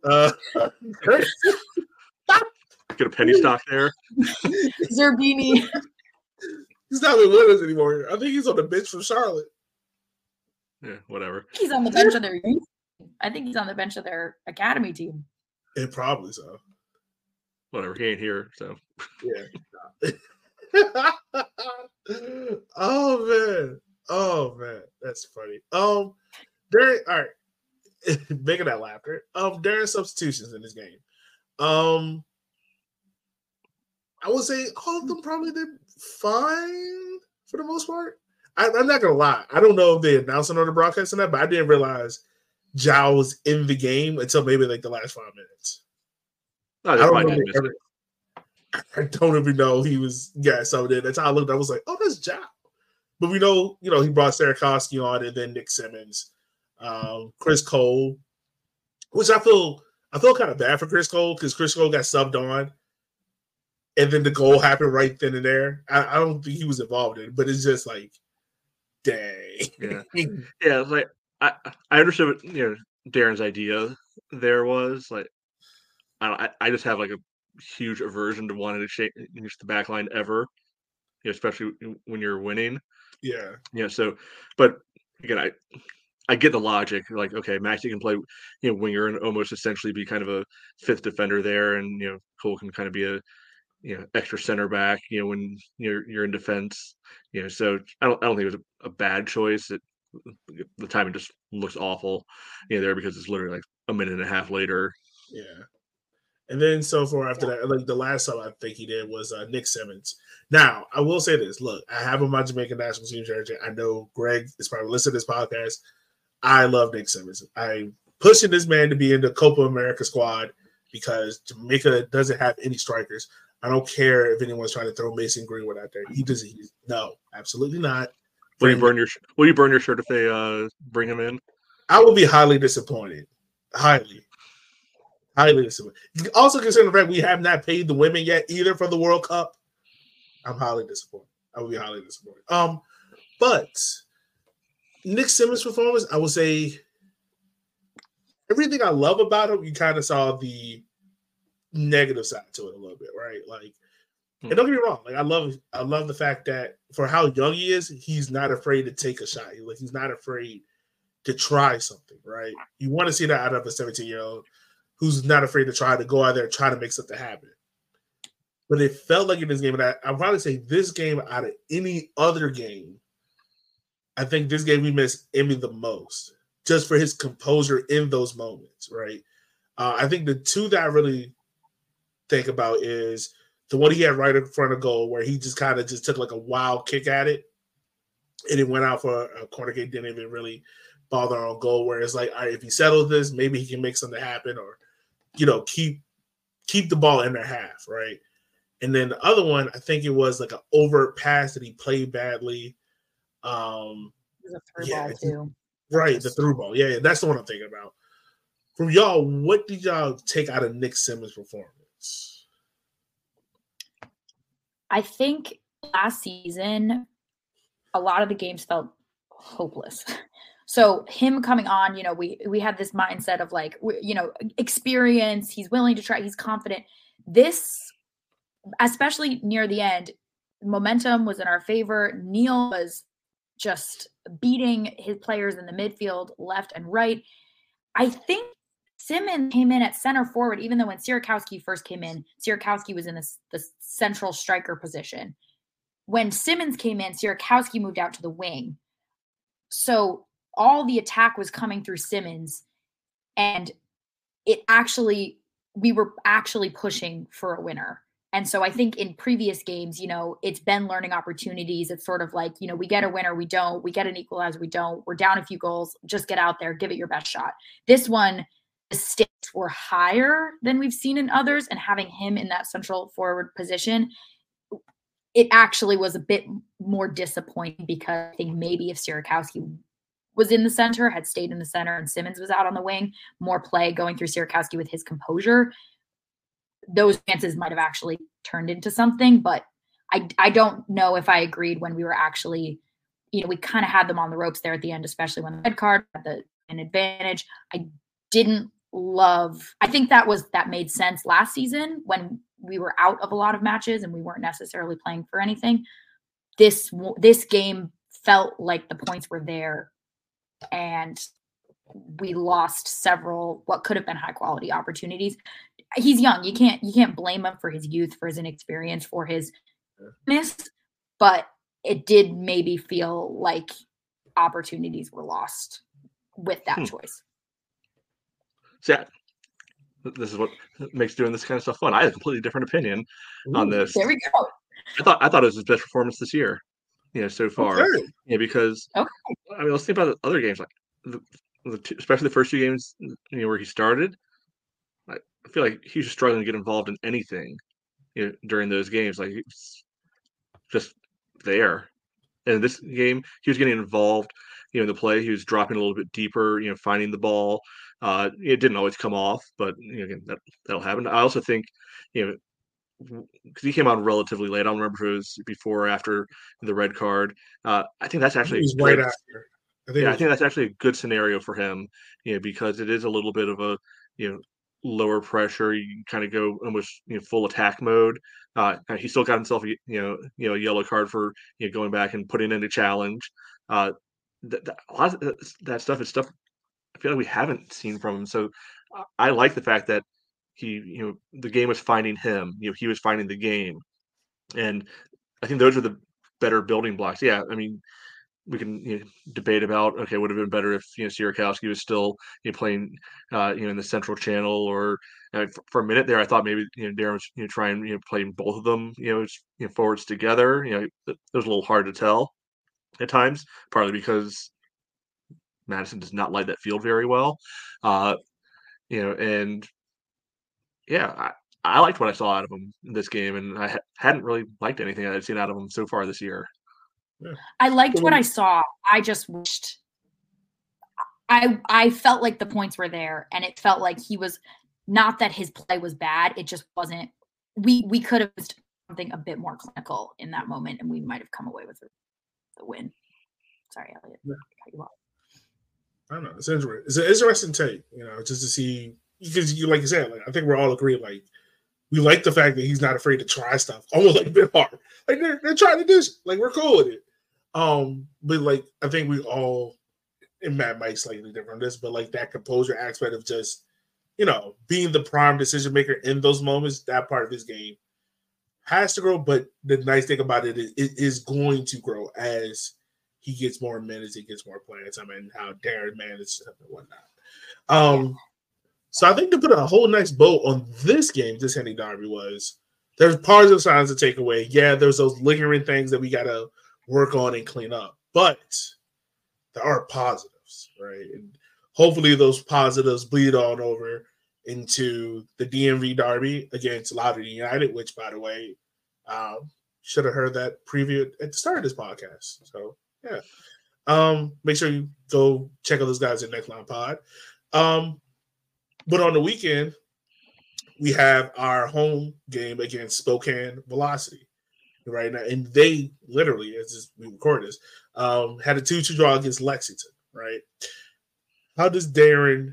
Get a penny stock there. Zerbini. He's not even with us anymore. I think he's on the bench from Charlotte. Yeah, whatever. He's on the bench of their youth. I think he's on the bench of their academy team. It probably so. Whatever. He ain't here, so. Yeah. Oh man, that's funny. During all right, making that laughter. During substitutions in this game, I would say all of them probably did fine for the most part. I'm not gonna lie. I don't know if they announced it on the broadcast or not, but I didn't realize Zhao was in the game until maybe like the last 5 minutes. I don't even know he was. Yeah, so then that's how I looked. I was like, oh, that's Zhao. But we know, he brought Sierakowski on, and then Nick Simmons, Chris Cole, which I feel kind of bad for Chris Cole because Chris Cole got subbed on, and then the goal happened right then and there. I don't think he was involved in it, but it's just like, dang. Yeah. Like I understood what Darren's idea there was. Like, I just have like a huge aversion to wanting to change the back line ever, especially when you're winning. Yeah. So, but again, I get the logic. Like, okay, Maxey can play, winger and almost essentially be kind of a fifth defender there, and Cole can kind of be a extra center back. When you're in defense. So I don't think it was a bad choice. The timing just looks awful, there because it's literally like a minute and a half later. Yeah. And then so far after that, like the last sub I think he did was Nick Simmons. Now, I will say this. Look, I have on my Jamaican national team jersey. I know Greg is probably listening to this podcast. I love Nick Simmons. I'm pushing this man to be in the Copa America squad because Jamaica doesn't have any strikers. I don't care if anyone's trying to throw Mason Greenwood out there. He doesn't. No, absolutely not. Will you burn your shirt if they bring him in? I will be highly disappointed. Highly disappointed. Also, considering the fact we have not paid the women yet either for the World Cup, I'm highly disappointed. I will be highly disappointed. But Nick Simmons' performance, I would say everything I love about him, you kind of saw the negative side to it a little bit, right? Like, and don't get me wrong, like I love the fact that for how young he is, he's not afraid to take a shot. He's not afraid to try something, right? You want to see that out of a 17-year-old who's not afraid to try to go out there and try to make something happen. But it felt like in this game, and I'd probably say this game out of any other game, I think this game we missed Emmy the most, just for his composure in those moments, right? I think the two that I really think about is the one he had right in front of goal where he just kind of just took like a wild kick at it, and it went out for a corner kick, didn't even really bother on goal, where it's like, all right, if he settles this, maybe he can make something happen or, keep the ball in their half, right? And then the other one, I think it was like an overt pass that he played badly. It was a through ball too. Right, the through ball. Yeah, that's the one I'm thinking about. From y'all, what did y'all take out of Nick Simmons' performance? I think last season, a lot of the games felt hopeless. So him coming on, we had this mindset of like, experience. He's willing to try. He's confident. This, especially near the end, momentum was in our favor. Neil was just beating his players in the midfield, left and right. I think Simmons came in at center forward, even though when Sierakowski first came in, Sierakowski was in the central striker position. When Simmons came in, Sierakowski moved out to the wing. So all the attack was coming through Simmons, and we were actually pushing for a winner. And so I think in previous games, it's been learning opportunities. It's sort of like, we get a winner, we don't, we get an equalizer, we don't, we're down a few goals, just get out there, give it your best shot. This one, the stakes were higher than we've seen in others, and having him in that central forward position, it actually was a bit more disappointing, because I think maybe if Sierakowski was in the center, had stayed in the center, and Simmons was out on the wing, more play going through Sierakowski with his composure, those chances might have actually turned into something. But I don't know if I agreed when we were actually, we kind of had them on the ropes there at the end, especially when the red card had an advantage. I think that made sense last season when we were out of a lot of matches and we weren't necessarily playing for anything. This game felt like the points were there, and we lost several what could have been high quality opportunities. He's young. You can't blame him for his youth, for his inexperience, for his miss, but it did maybe feel like opportunities were lost with that choice. So yeah, this is what makes doing this kind of stuff fun. I had a completely different opinion on this. There we go. I thought it was his best performance this year, so far. Okay. Yeah, because Okay. I mean, let's think about the other games, like especially the first two games, where he started. I feel like he was just struggling to get involved in anything, during those games. Like, he was just there. And this game, he was getting involved, in the play. He was dropping a little bit deeper, finding the ball. It didn't always come off, but again, that'll happen. I also think, because he came on relatively late. I don't remember if it was before or after the red card. I think that's actually right after. I think that's actually a good scenario for him, because it is a little bit of a, lower pressure. You can kind of go almost, full attack mode. He still got himself, a yellow card for, going back and putting in a challenge. A lot of that stuff is stuff I feel like we haven't seen from him. So I like the fact that he, the game was finding him. He was finding the game, and I think those are the better building blocks. Yeah, I mean, we can debate about, okay, would have been better if Sierakowski was still playing in the central channel, or for a minute there I thought maybe Darren was trying playing both of them forwards together. It was a little hard to tell at times, partly because Madison does not light that field very well, and yeah, I liked what I saw out of him in this game, and I hadn't really liked anything I'd seen out of him so far this year. Yeah. I liked what I saw. I just wished I felt like the points were there, and it felt like he was, not that his play was bad. It just wasn't, we could have used something a bit more clinical in that moment, and we might have come away with the win. Sorry, Elliot. Yeah. Cut you off. I don't know. It's interesting. It's an interesting take, just to see, because like you said, like, I think we're all agreed, like, we like the fact that he's not afraid to try stuff, almost like Ben Hart. Like, they're trying to do shit. Like, we're cool with it. But like, I think we all, and Matt might slightly different on this, but like that composure aspect of just, being the prime decision maker in those moments, that part of his game has to grow. But the nice thing about it is going to grow as he gets more minutes, he gets more playing time, and how Darren manages and whatnot. So I think to put a whole nice bow on this game, this Henny Derby, was there's positive signs to take away. Yeah, there's those lingering things that we gotta work on and clean up, but there are positives, right? And hopefully those positives bleed on over into the DMV Derby against Loudoun United, which, by the way, should have heard that preview at the start of this podcast. So yeah, make sure you go check out those guys at Next Line Pod. But on the weekend, we have our home game against Spokane Velocity right now, and they literally, as we record this, had a 2-2 draw against Lexington, right? How does Darren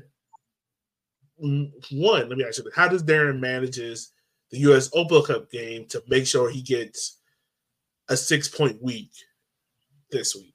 how does Darren manages the U.S. Open Cup game to make sure he gets a 6-point week this week?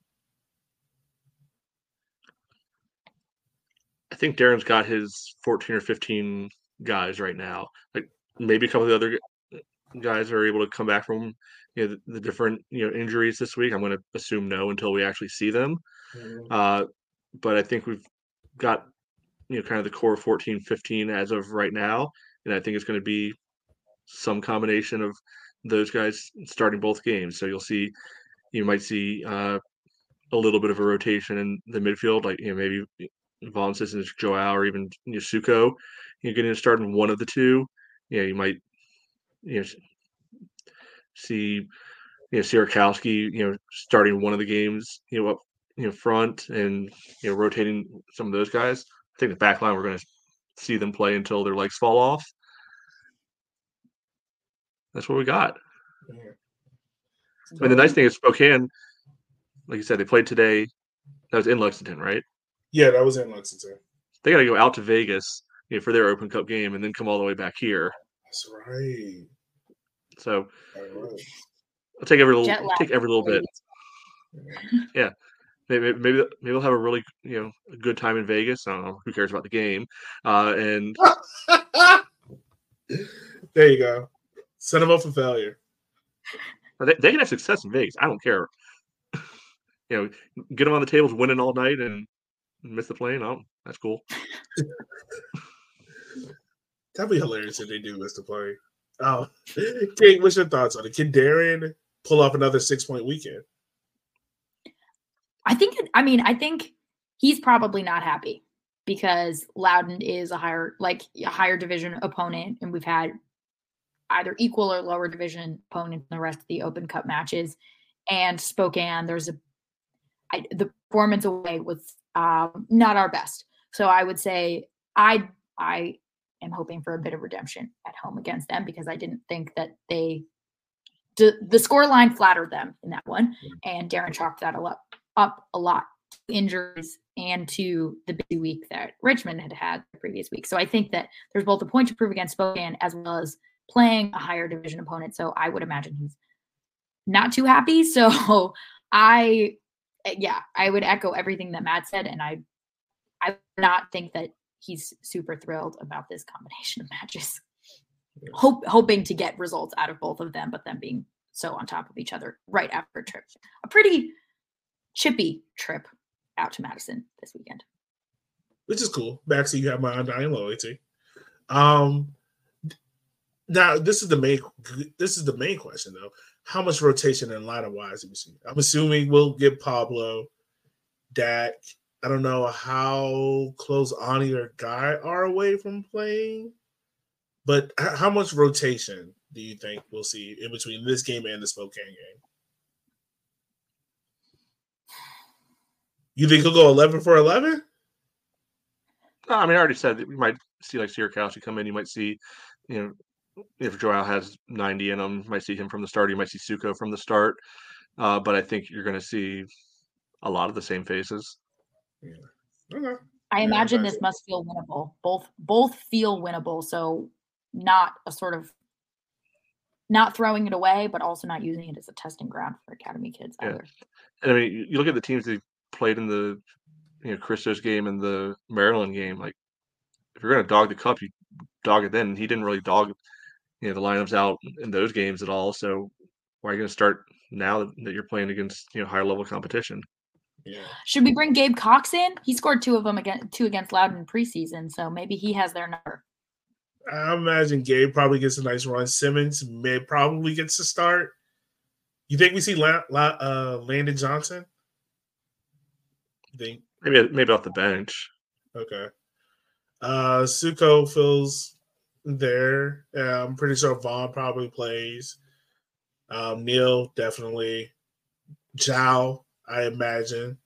I think Darren's got his 14 or 15 guys right now. Like, maybe a couple of the other guys are able to come back from the different injuries this week. I'm going to assume no until we actually see them. But I think we've got kind of the core 14, 15 as of right now, and I think it's going to be some combination of those guys starting both games. So you might see a little bit of a rotation in the midfield, like maybe Vonsis and Joao or even Suko, getting to start in one of the two. You might see Sierakowski, starting one of the games, up front and rotating some of those guys. I think the back line we're going to see them play until their legs fall off. That's what we got. Yeah. I mean, the nice thing is Spokane, like you said, they played today. That was in Lexington, right? Yeah, that was in Lexington. They got to go out to Vegas for their Open Cup game and then come all the way back here. That's right. So Right. I'll take every little bit. Yeah. Maybe we'll have a really a good time in Vegas. I don't know who cares about the game, and there you go. Set them up for failure. They can have success in Vegas. I don't care. Get them on the tables, winning all night, and miss the plane. Oh, that's cool. That'd be hilarious if they do miss the plane. Oh, Kate, what's your thoughts on it? Can Darren pull off another 6-point weekend? I think he's probably not happy because Loudoun is a higher division opponent, and we've had either equal or lower division opponents in the rest of the Open Cup matches. And Spokane, the performance away was not our best. So I would say I am hoping for a bit of redemption at home against them because I didn't think that the scoreline flattered them in that one, and Darren chalked that up a lot to injuries and to the busy week that Richmond had the previous week. So I think that there's both a point to prove against Spokane as well as playing a higher division opponent. So I would imagine he's not too happy. So I would echo everything that Matt said. And I would not think that he's super thrilled about this combination of matches, hoping to get results out of both of them, but them being so on top of each other right after a trip. A pretty chippy trip out to Madison this weekend, which is cool. Maxie, you have my undying loyalty. Now this is the main question though. How much rotation and lineup wise do we see? I'm assuming we'll get Pablo, Dak. I don't know how close Ani or Guy are away from playing, but how much rotation do you think we'll see in between this game and the Spokane game? You think he'll go 11 for 11? I mean, I already said that we might see like Sierakowski come in. You might see, if Joao has 90 in him, you might see him from the start. You might see Suko from the start. But I think you're going to see a lot of the same faces. Yeah. Okay. I imagine this must feel winnable. Both feel winnable. So not a sort of not throwing it away, but also not using it as a testing ground for academy kids either. And I mean, you look at the teams that played in the Christos game and the Maryland game. Like, if you're going to dog the cup, you dog it then. He didn't really dog the lineups out in those games at all. So why are you going to start now that you're playing against higher level competition? Yeah. Should we bring Gabe Cox in? He scored two against Loudoun in preseason, so maybe he has their number. I imagine Gabe probably gets a nice run. Simmons probably gets to start. You think we see Landon Johnson? You think maybe off the bench? Okay. Suko feels there. I'm pretty sure Vaughn probably plays. Neil definitely. Zhao, I imagine.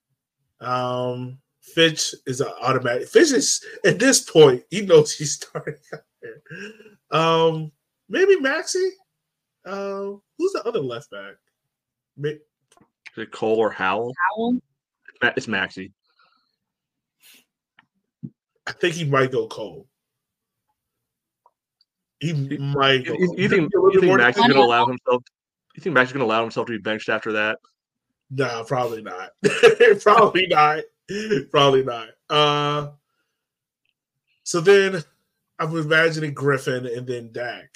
Fitch is an automatic. Fitch is at this point, he knows he's starting out there. Maybe Maxie. Who's the other left back? Is it Cole or Howell? Howell? It's Maxie. I think he might go Cole. He might go. You think Maxie's going to allow himself? You think Maxie's going to allow himself to be benched after that? Nah, probably not. Probably not. Probably not. So then I'm imagining Griffin and then Dak.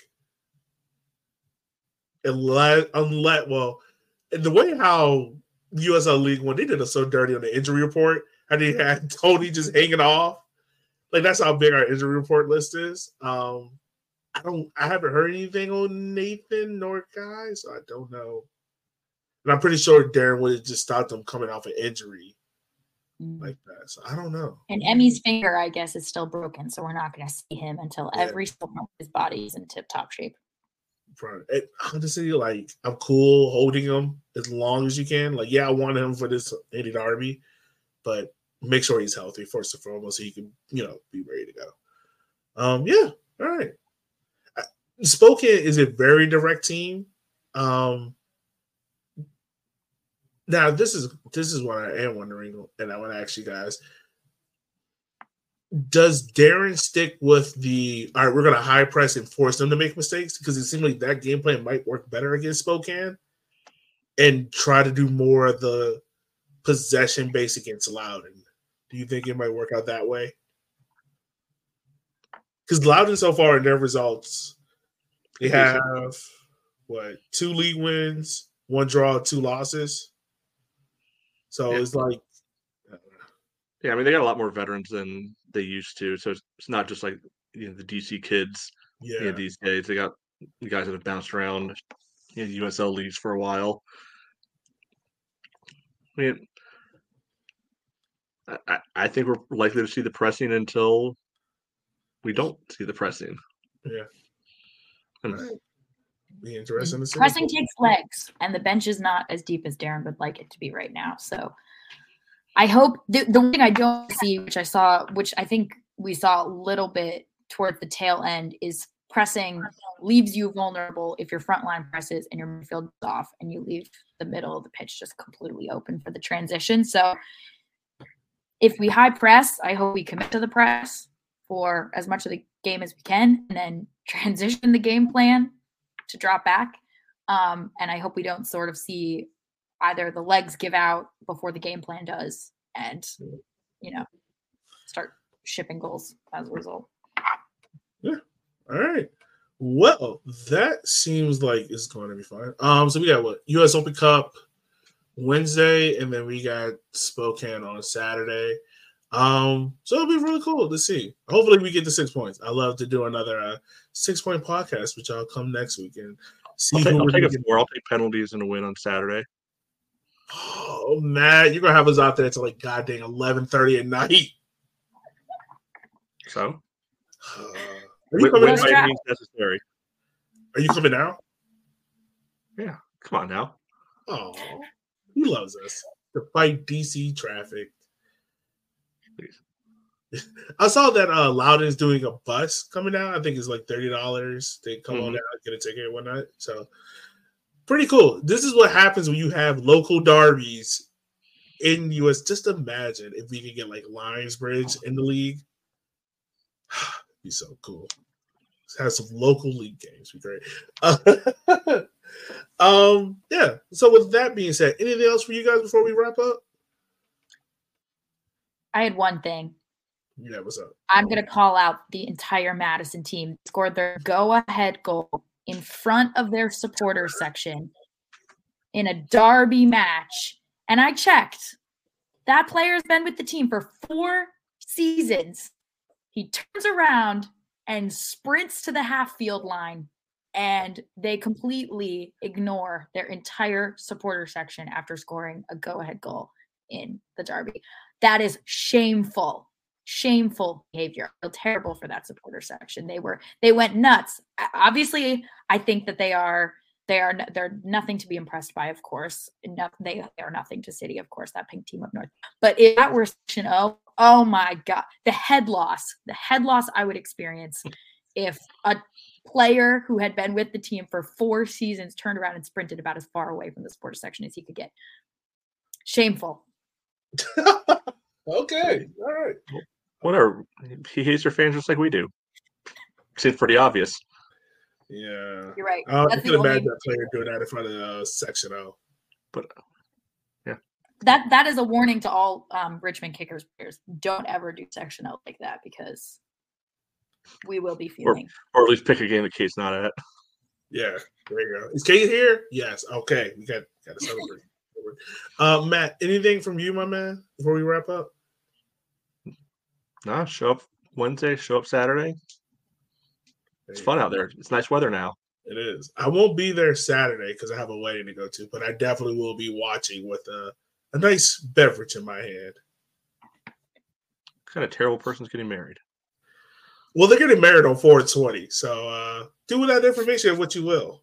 Unless and the way how USL League One, they did us so dirty on the injury report, how they had Tony just hanging off. Like, that's how big our injury report list is. I haven't heard anything on Nathan nor Guy, so I don't know. And I'm pretty sure Darren would have just stopped them coming off an injury like that. So I don't know. And Emmy's finger, I guess, is still broken, so we're not going to see him until Yeah. every single part of his body is in tip-top shape. And honestly, like, I'm cool holding him as long as you can. Like, yeah, I want him for this Eddie Darby, but make sure he's healthy first and foremost so he can, be ready to go. Yeah, all right. Spokane is a very direct team. Now this is what I am wondering, and I want to ask you guys: does Darren stick with the all right? We're going to high press and force them to make mistakes because it seems like that game plan might work better against Spokane, and try to do more of the possession base against Loudoun. Do you think it might work out that way? Because Loudoun so far in their results, they have 2 league wins, 1 draw, 2 losses. So it's like, yeah, I mean, they got a lot more veterans than they used to. So it's not just like the DC kids these days. They got the guys that have bounced around USL leagues for a while. I mean, I think we're likely to see the pressing until we don't see the pressing. Yeah. Be interesting to see. Pressing takes legs, and the bench is not as deep as Darren would like it to be right now. So I hope the one thing I don't see, which I think we saw a little bit towards the tail end, is pressing leaves you vulnerable if your front line presses and your midfield is off, and you leave the middle of the pitch just completely open for the transition. So if we high press, I hope we commit to the press for as much of the game as we can, and then transition the game plan to drop back. And I hope we don't sort of see either the legs give out before the game plan does and, start shipping goals as a result. Yeah. All right. Well, that seems like it's going to be fine. So we got U.S. Open Cup Wednesday, and then we got Spokane on Saturday. So it'll be really cool to see. Hopefully we get the 6 points. I love to do another 6-point podcast, which I'll come next week and see. I'll take it more. I'll take penalties and a win on Saturday. Oh, Matt, you're gonna have us out there till like goddamn 11:30 at night. So, are you coming by means necessary. Are you coming now? Yeah, come on now. Oh, he loves us. To fight DC traffic. Please. I saw that Loudoun's doing a bus coming out. I think it's like $30. They come on out, get a ticket and whatnot. So pretty cool. This is what happens when you have local derbies in the US. Just imagine if we could get like Lionsbridge in the league. It'd be so cool. Let's have some local league games. Be great. Yeah. So with that being said, anything else for you guys before we wrap up? I had one thing. Yeah, what's up? I'm going to call out the entire Madison team. They scored their go-ahead goal in front of their supporter section in a derby match. And I checked. That player's been with the team for 4 seasons. He turns around and sprints to the half-field line, and they completely ignore their entire supporter section after scoring a go-ahead goal in the derby. That is shameful behavior. I feel terrible for that supporter section. They went nuts. Obviously, I think that they're nothing to be impressed by, of course. They are nothing to City, of course, that pink team up north. But if that were Section O, oh my God, the head loss I would experience if a player who had been with the team for 4 seasons turned around and sprinted about as far away from the supporter section as he could get. Shameful. Okay. All right. Whatever. He hates your fans just like we do. Seems pretty obvious. Yeah. You're right. I can imagine that player doing that in front of Section O. But yeah. That is a warning to all Richmond Kickers players. Don't ever do Section O like that because we will be feeling. Or at least pick a game that Kate's not at. Yeah. There you go. Is Kate here? Yes. Okay. We got to celebrate. Matt, anything from you, my man, before we wrap up? Nah, show up Wednesday, show up Saturday. It's fun out there. It's nice weather now. It is. I won't be there Saturday because I have a wedding to go to, but I definitely will be watching with a nice beverage in my hand. kind of terrible person's getting married? Well, they're getting married on 420, so do with that information what you will.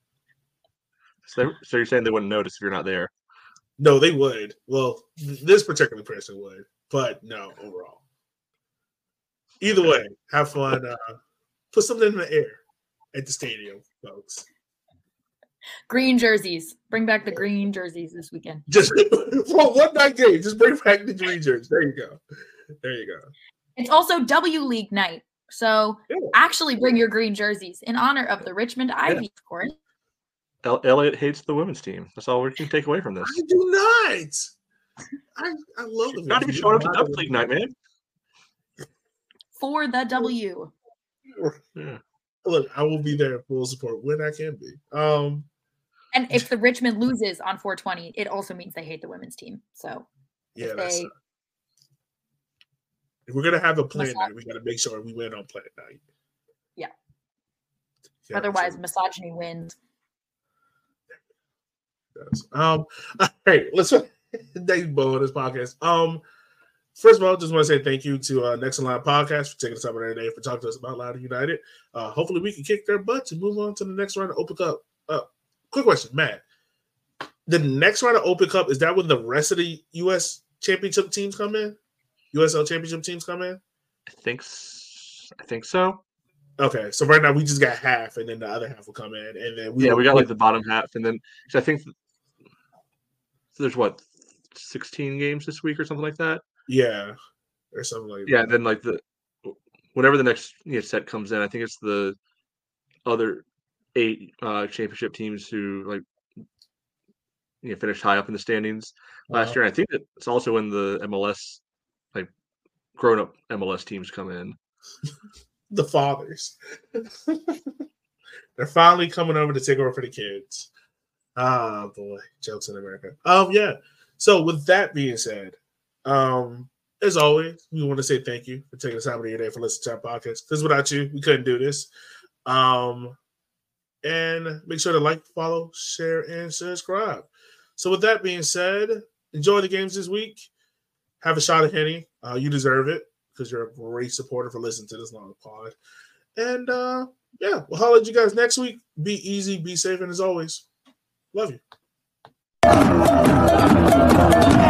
So you're saying they wouldn't notice if you're not there? No, they would. Well, this particular person would, but no, overall. Either way, have fun. Put something in the air at the stadium, folks. Green jerseys. Bring back the green jerseys this weekend. Just for one night game, just bring back the green jerseys. There you go. It's also W League night. So actually bring your green jerseys in honor of the Richmond Ivy, of course. Elliot hates the women's team. That's all we can take away from this. I do not. I love the not even showing up to W League night, man. For the W. Yeah. Look, I will be there in full support when I can be. And if the Richmond loses on 420, it also means they hate the women's team. So yeah, if we're gonna have a plan night, we got to make sure we win on plan night. Yeah. Otherwise, misogyny wins. All right, let's next bow on this podcast. First of all, just want to say thank you to Next in Line Podcast for taking the time of their day for talking to us about Loudoun United. Hopefully, we can kick their butts and move on to the next round of Open Cup. Quick question, Matt. The next round of Open Cup, is that when the rest of the U.S. championship teams come in? USL championship teams come in? I think so. Okay, so right now we just got half, and then the other half will come in, and then we got like the bottom half, and then I think there's 16 games this week or something like that. Yeah, or something like that. Yeah, then like whenever the next set comes in, I think it's the other 8 championship teams who finished high up in the standings last year. And I think that it's also when the MLS grown-up MLS teams come in. The fathers. They're finally coming over to take over for the kids. Oh boy, jokes in America. Yeah. So with that being said, as always, we want to say thank you for taking the time of your day for listening to our podcast. Because without you, we couldn't do this. And make sure to like, follow, share, and subscribe. So with that being said, enjoy the games this week. Have a shot of Henny. You deserve it because you're a great supporter for listening to this long pod. And we'll holler at you guys next week. Be easy, be safe, and as always, love you.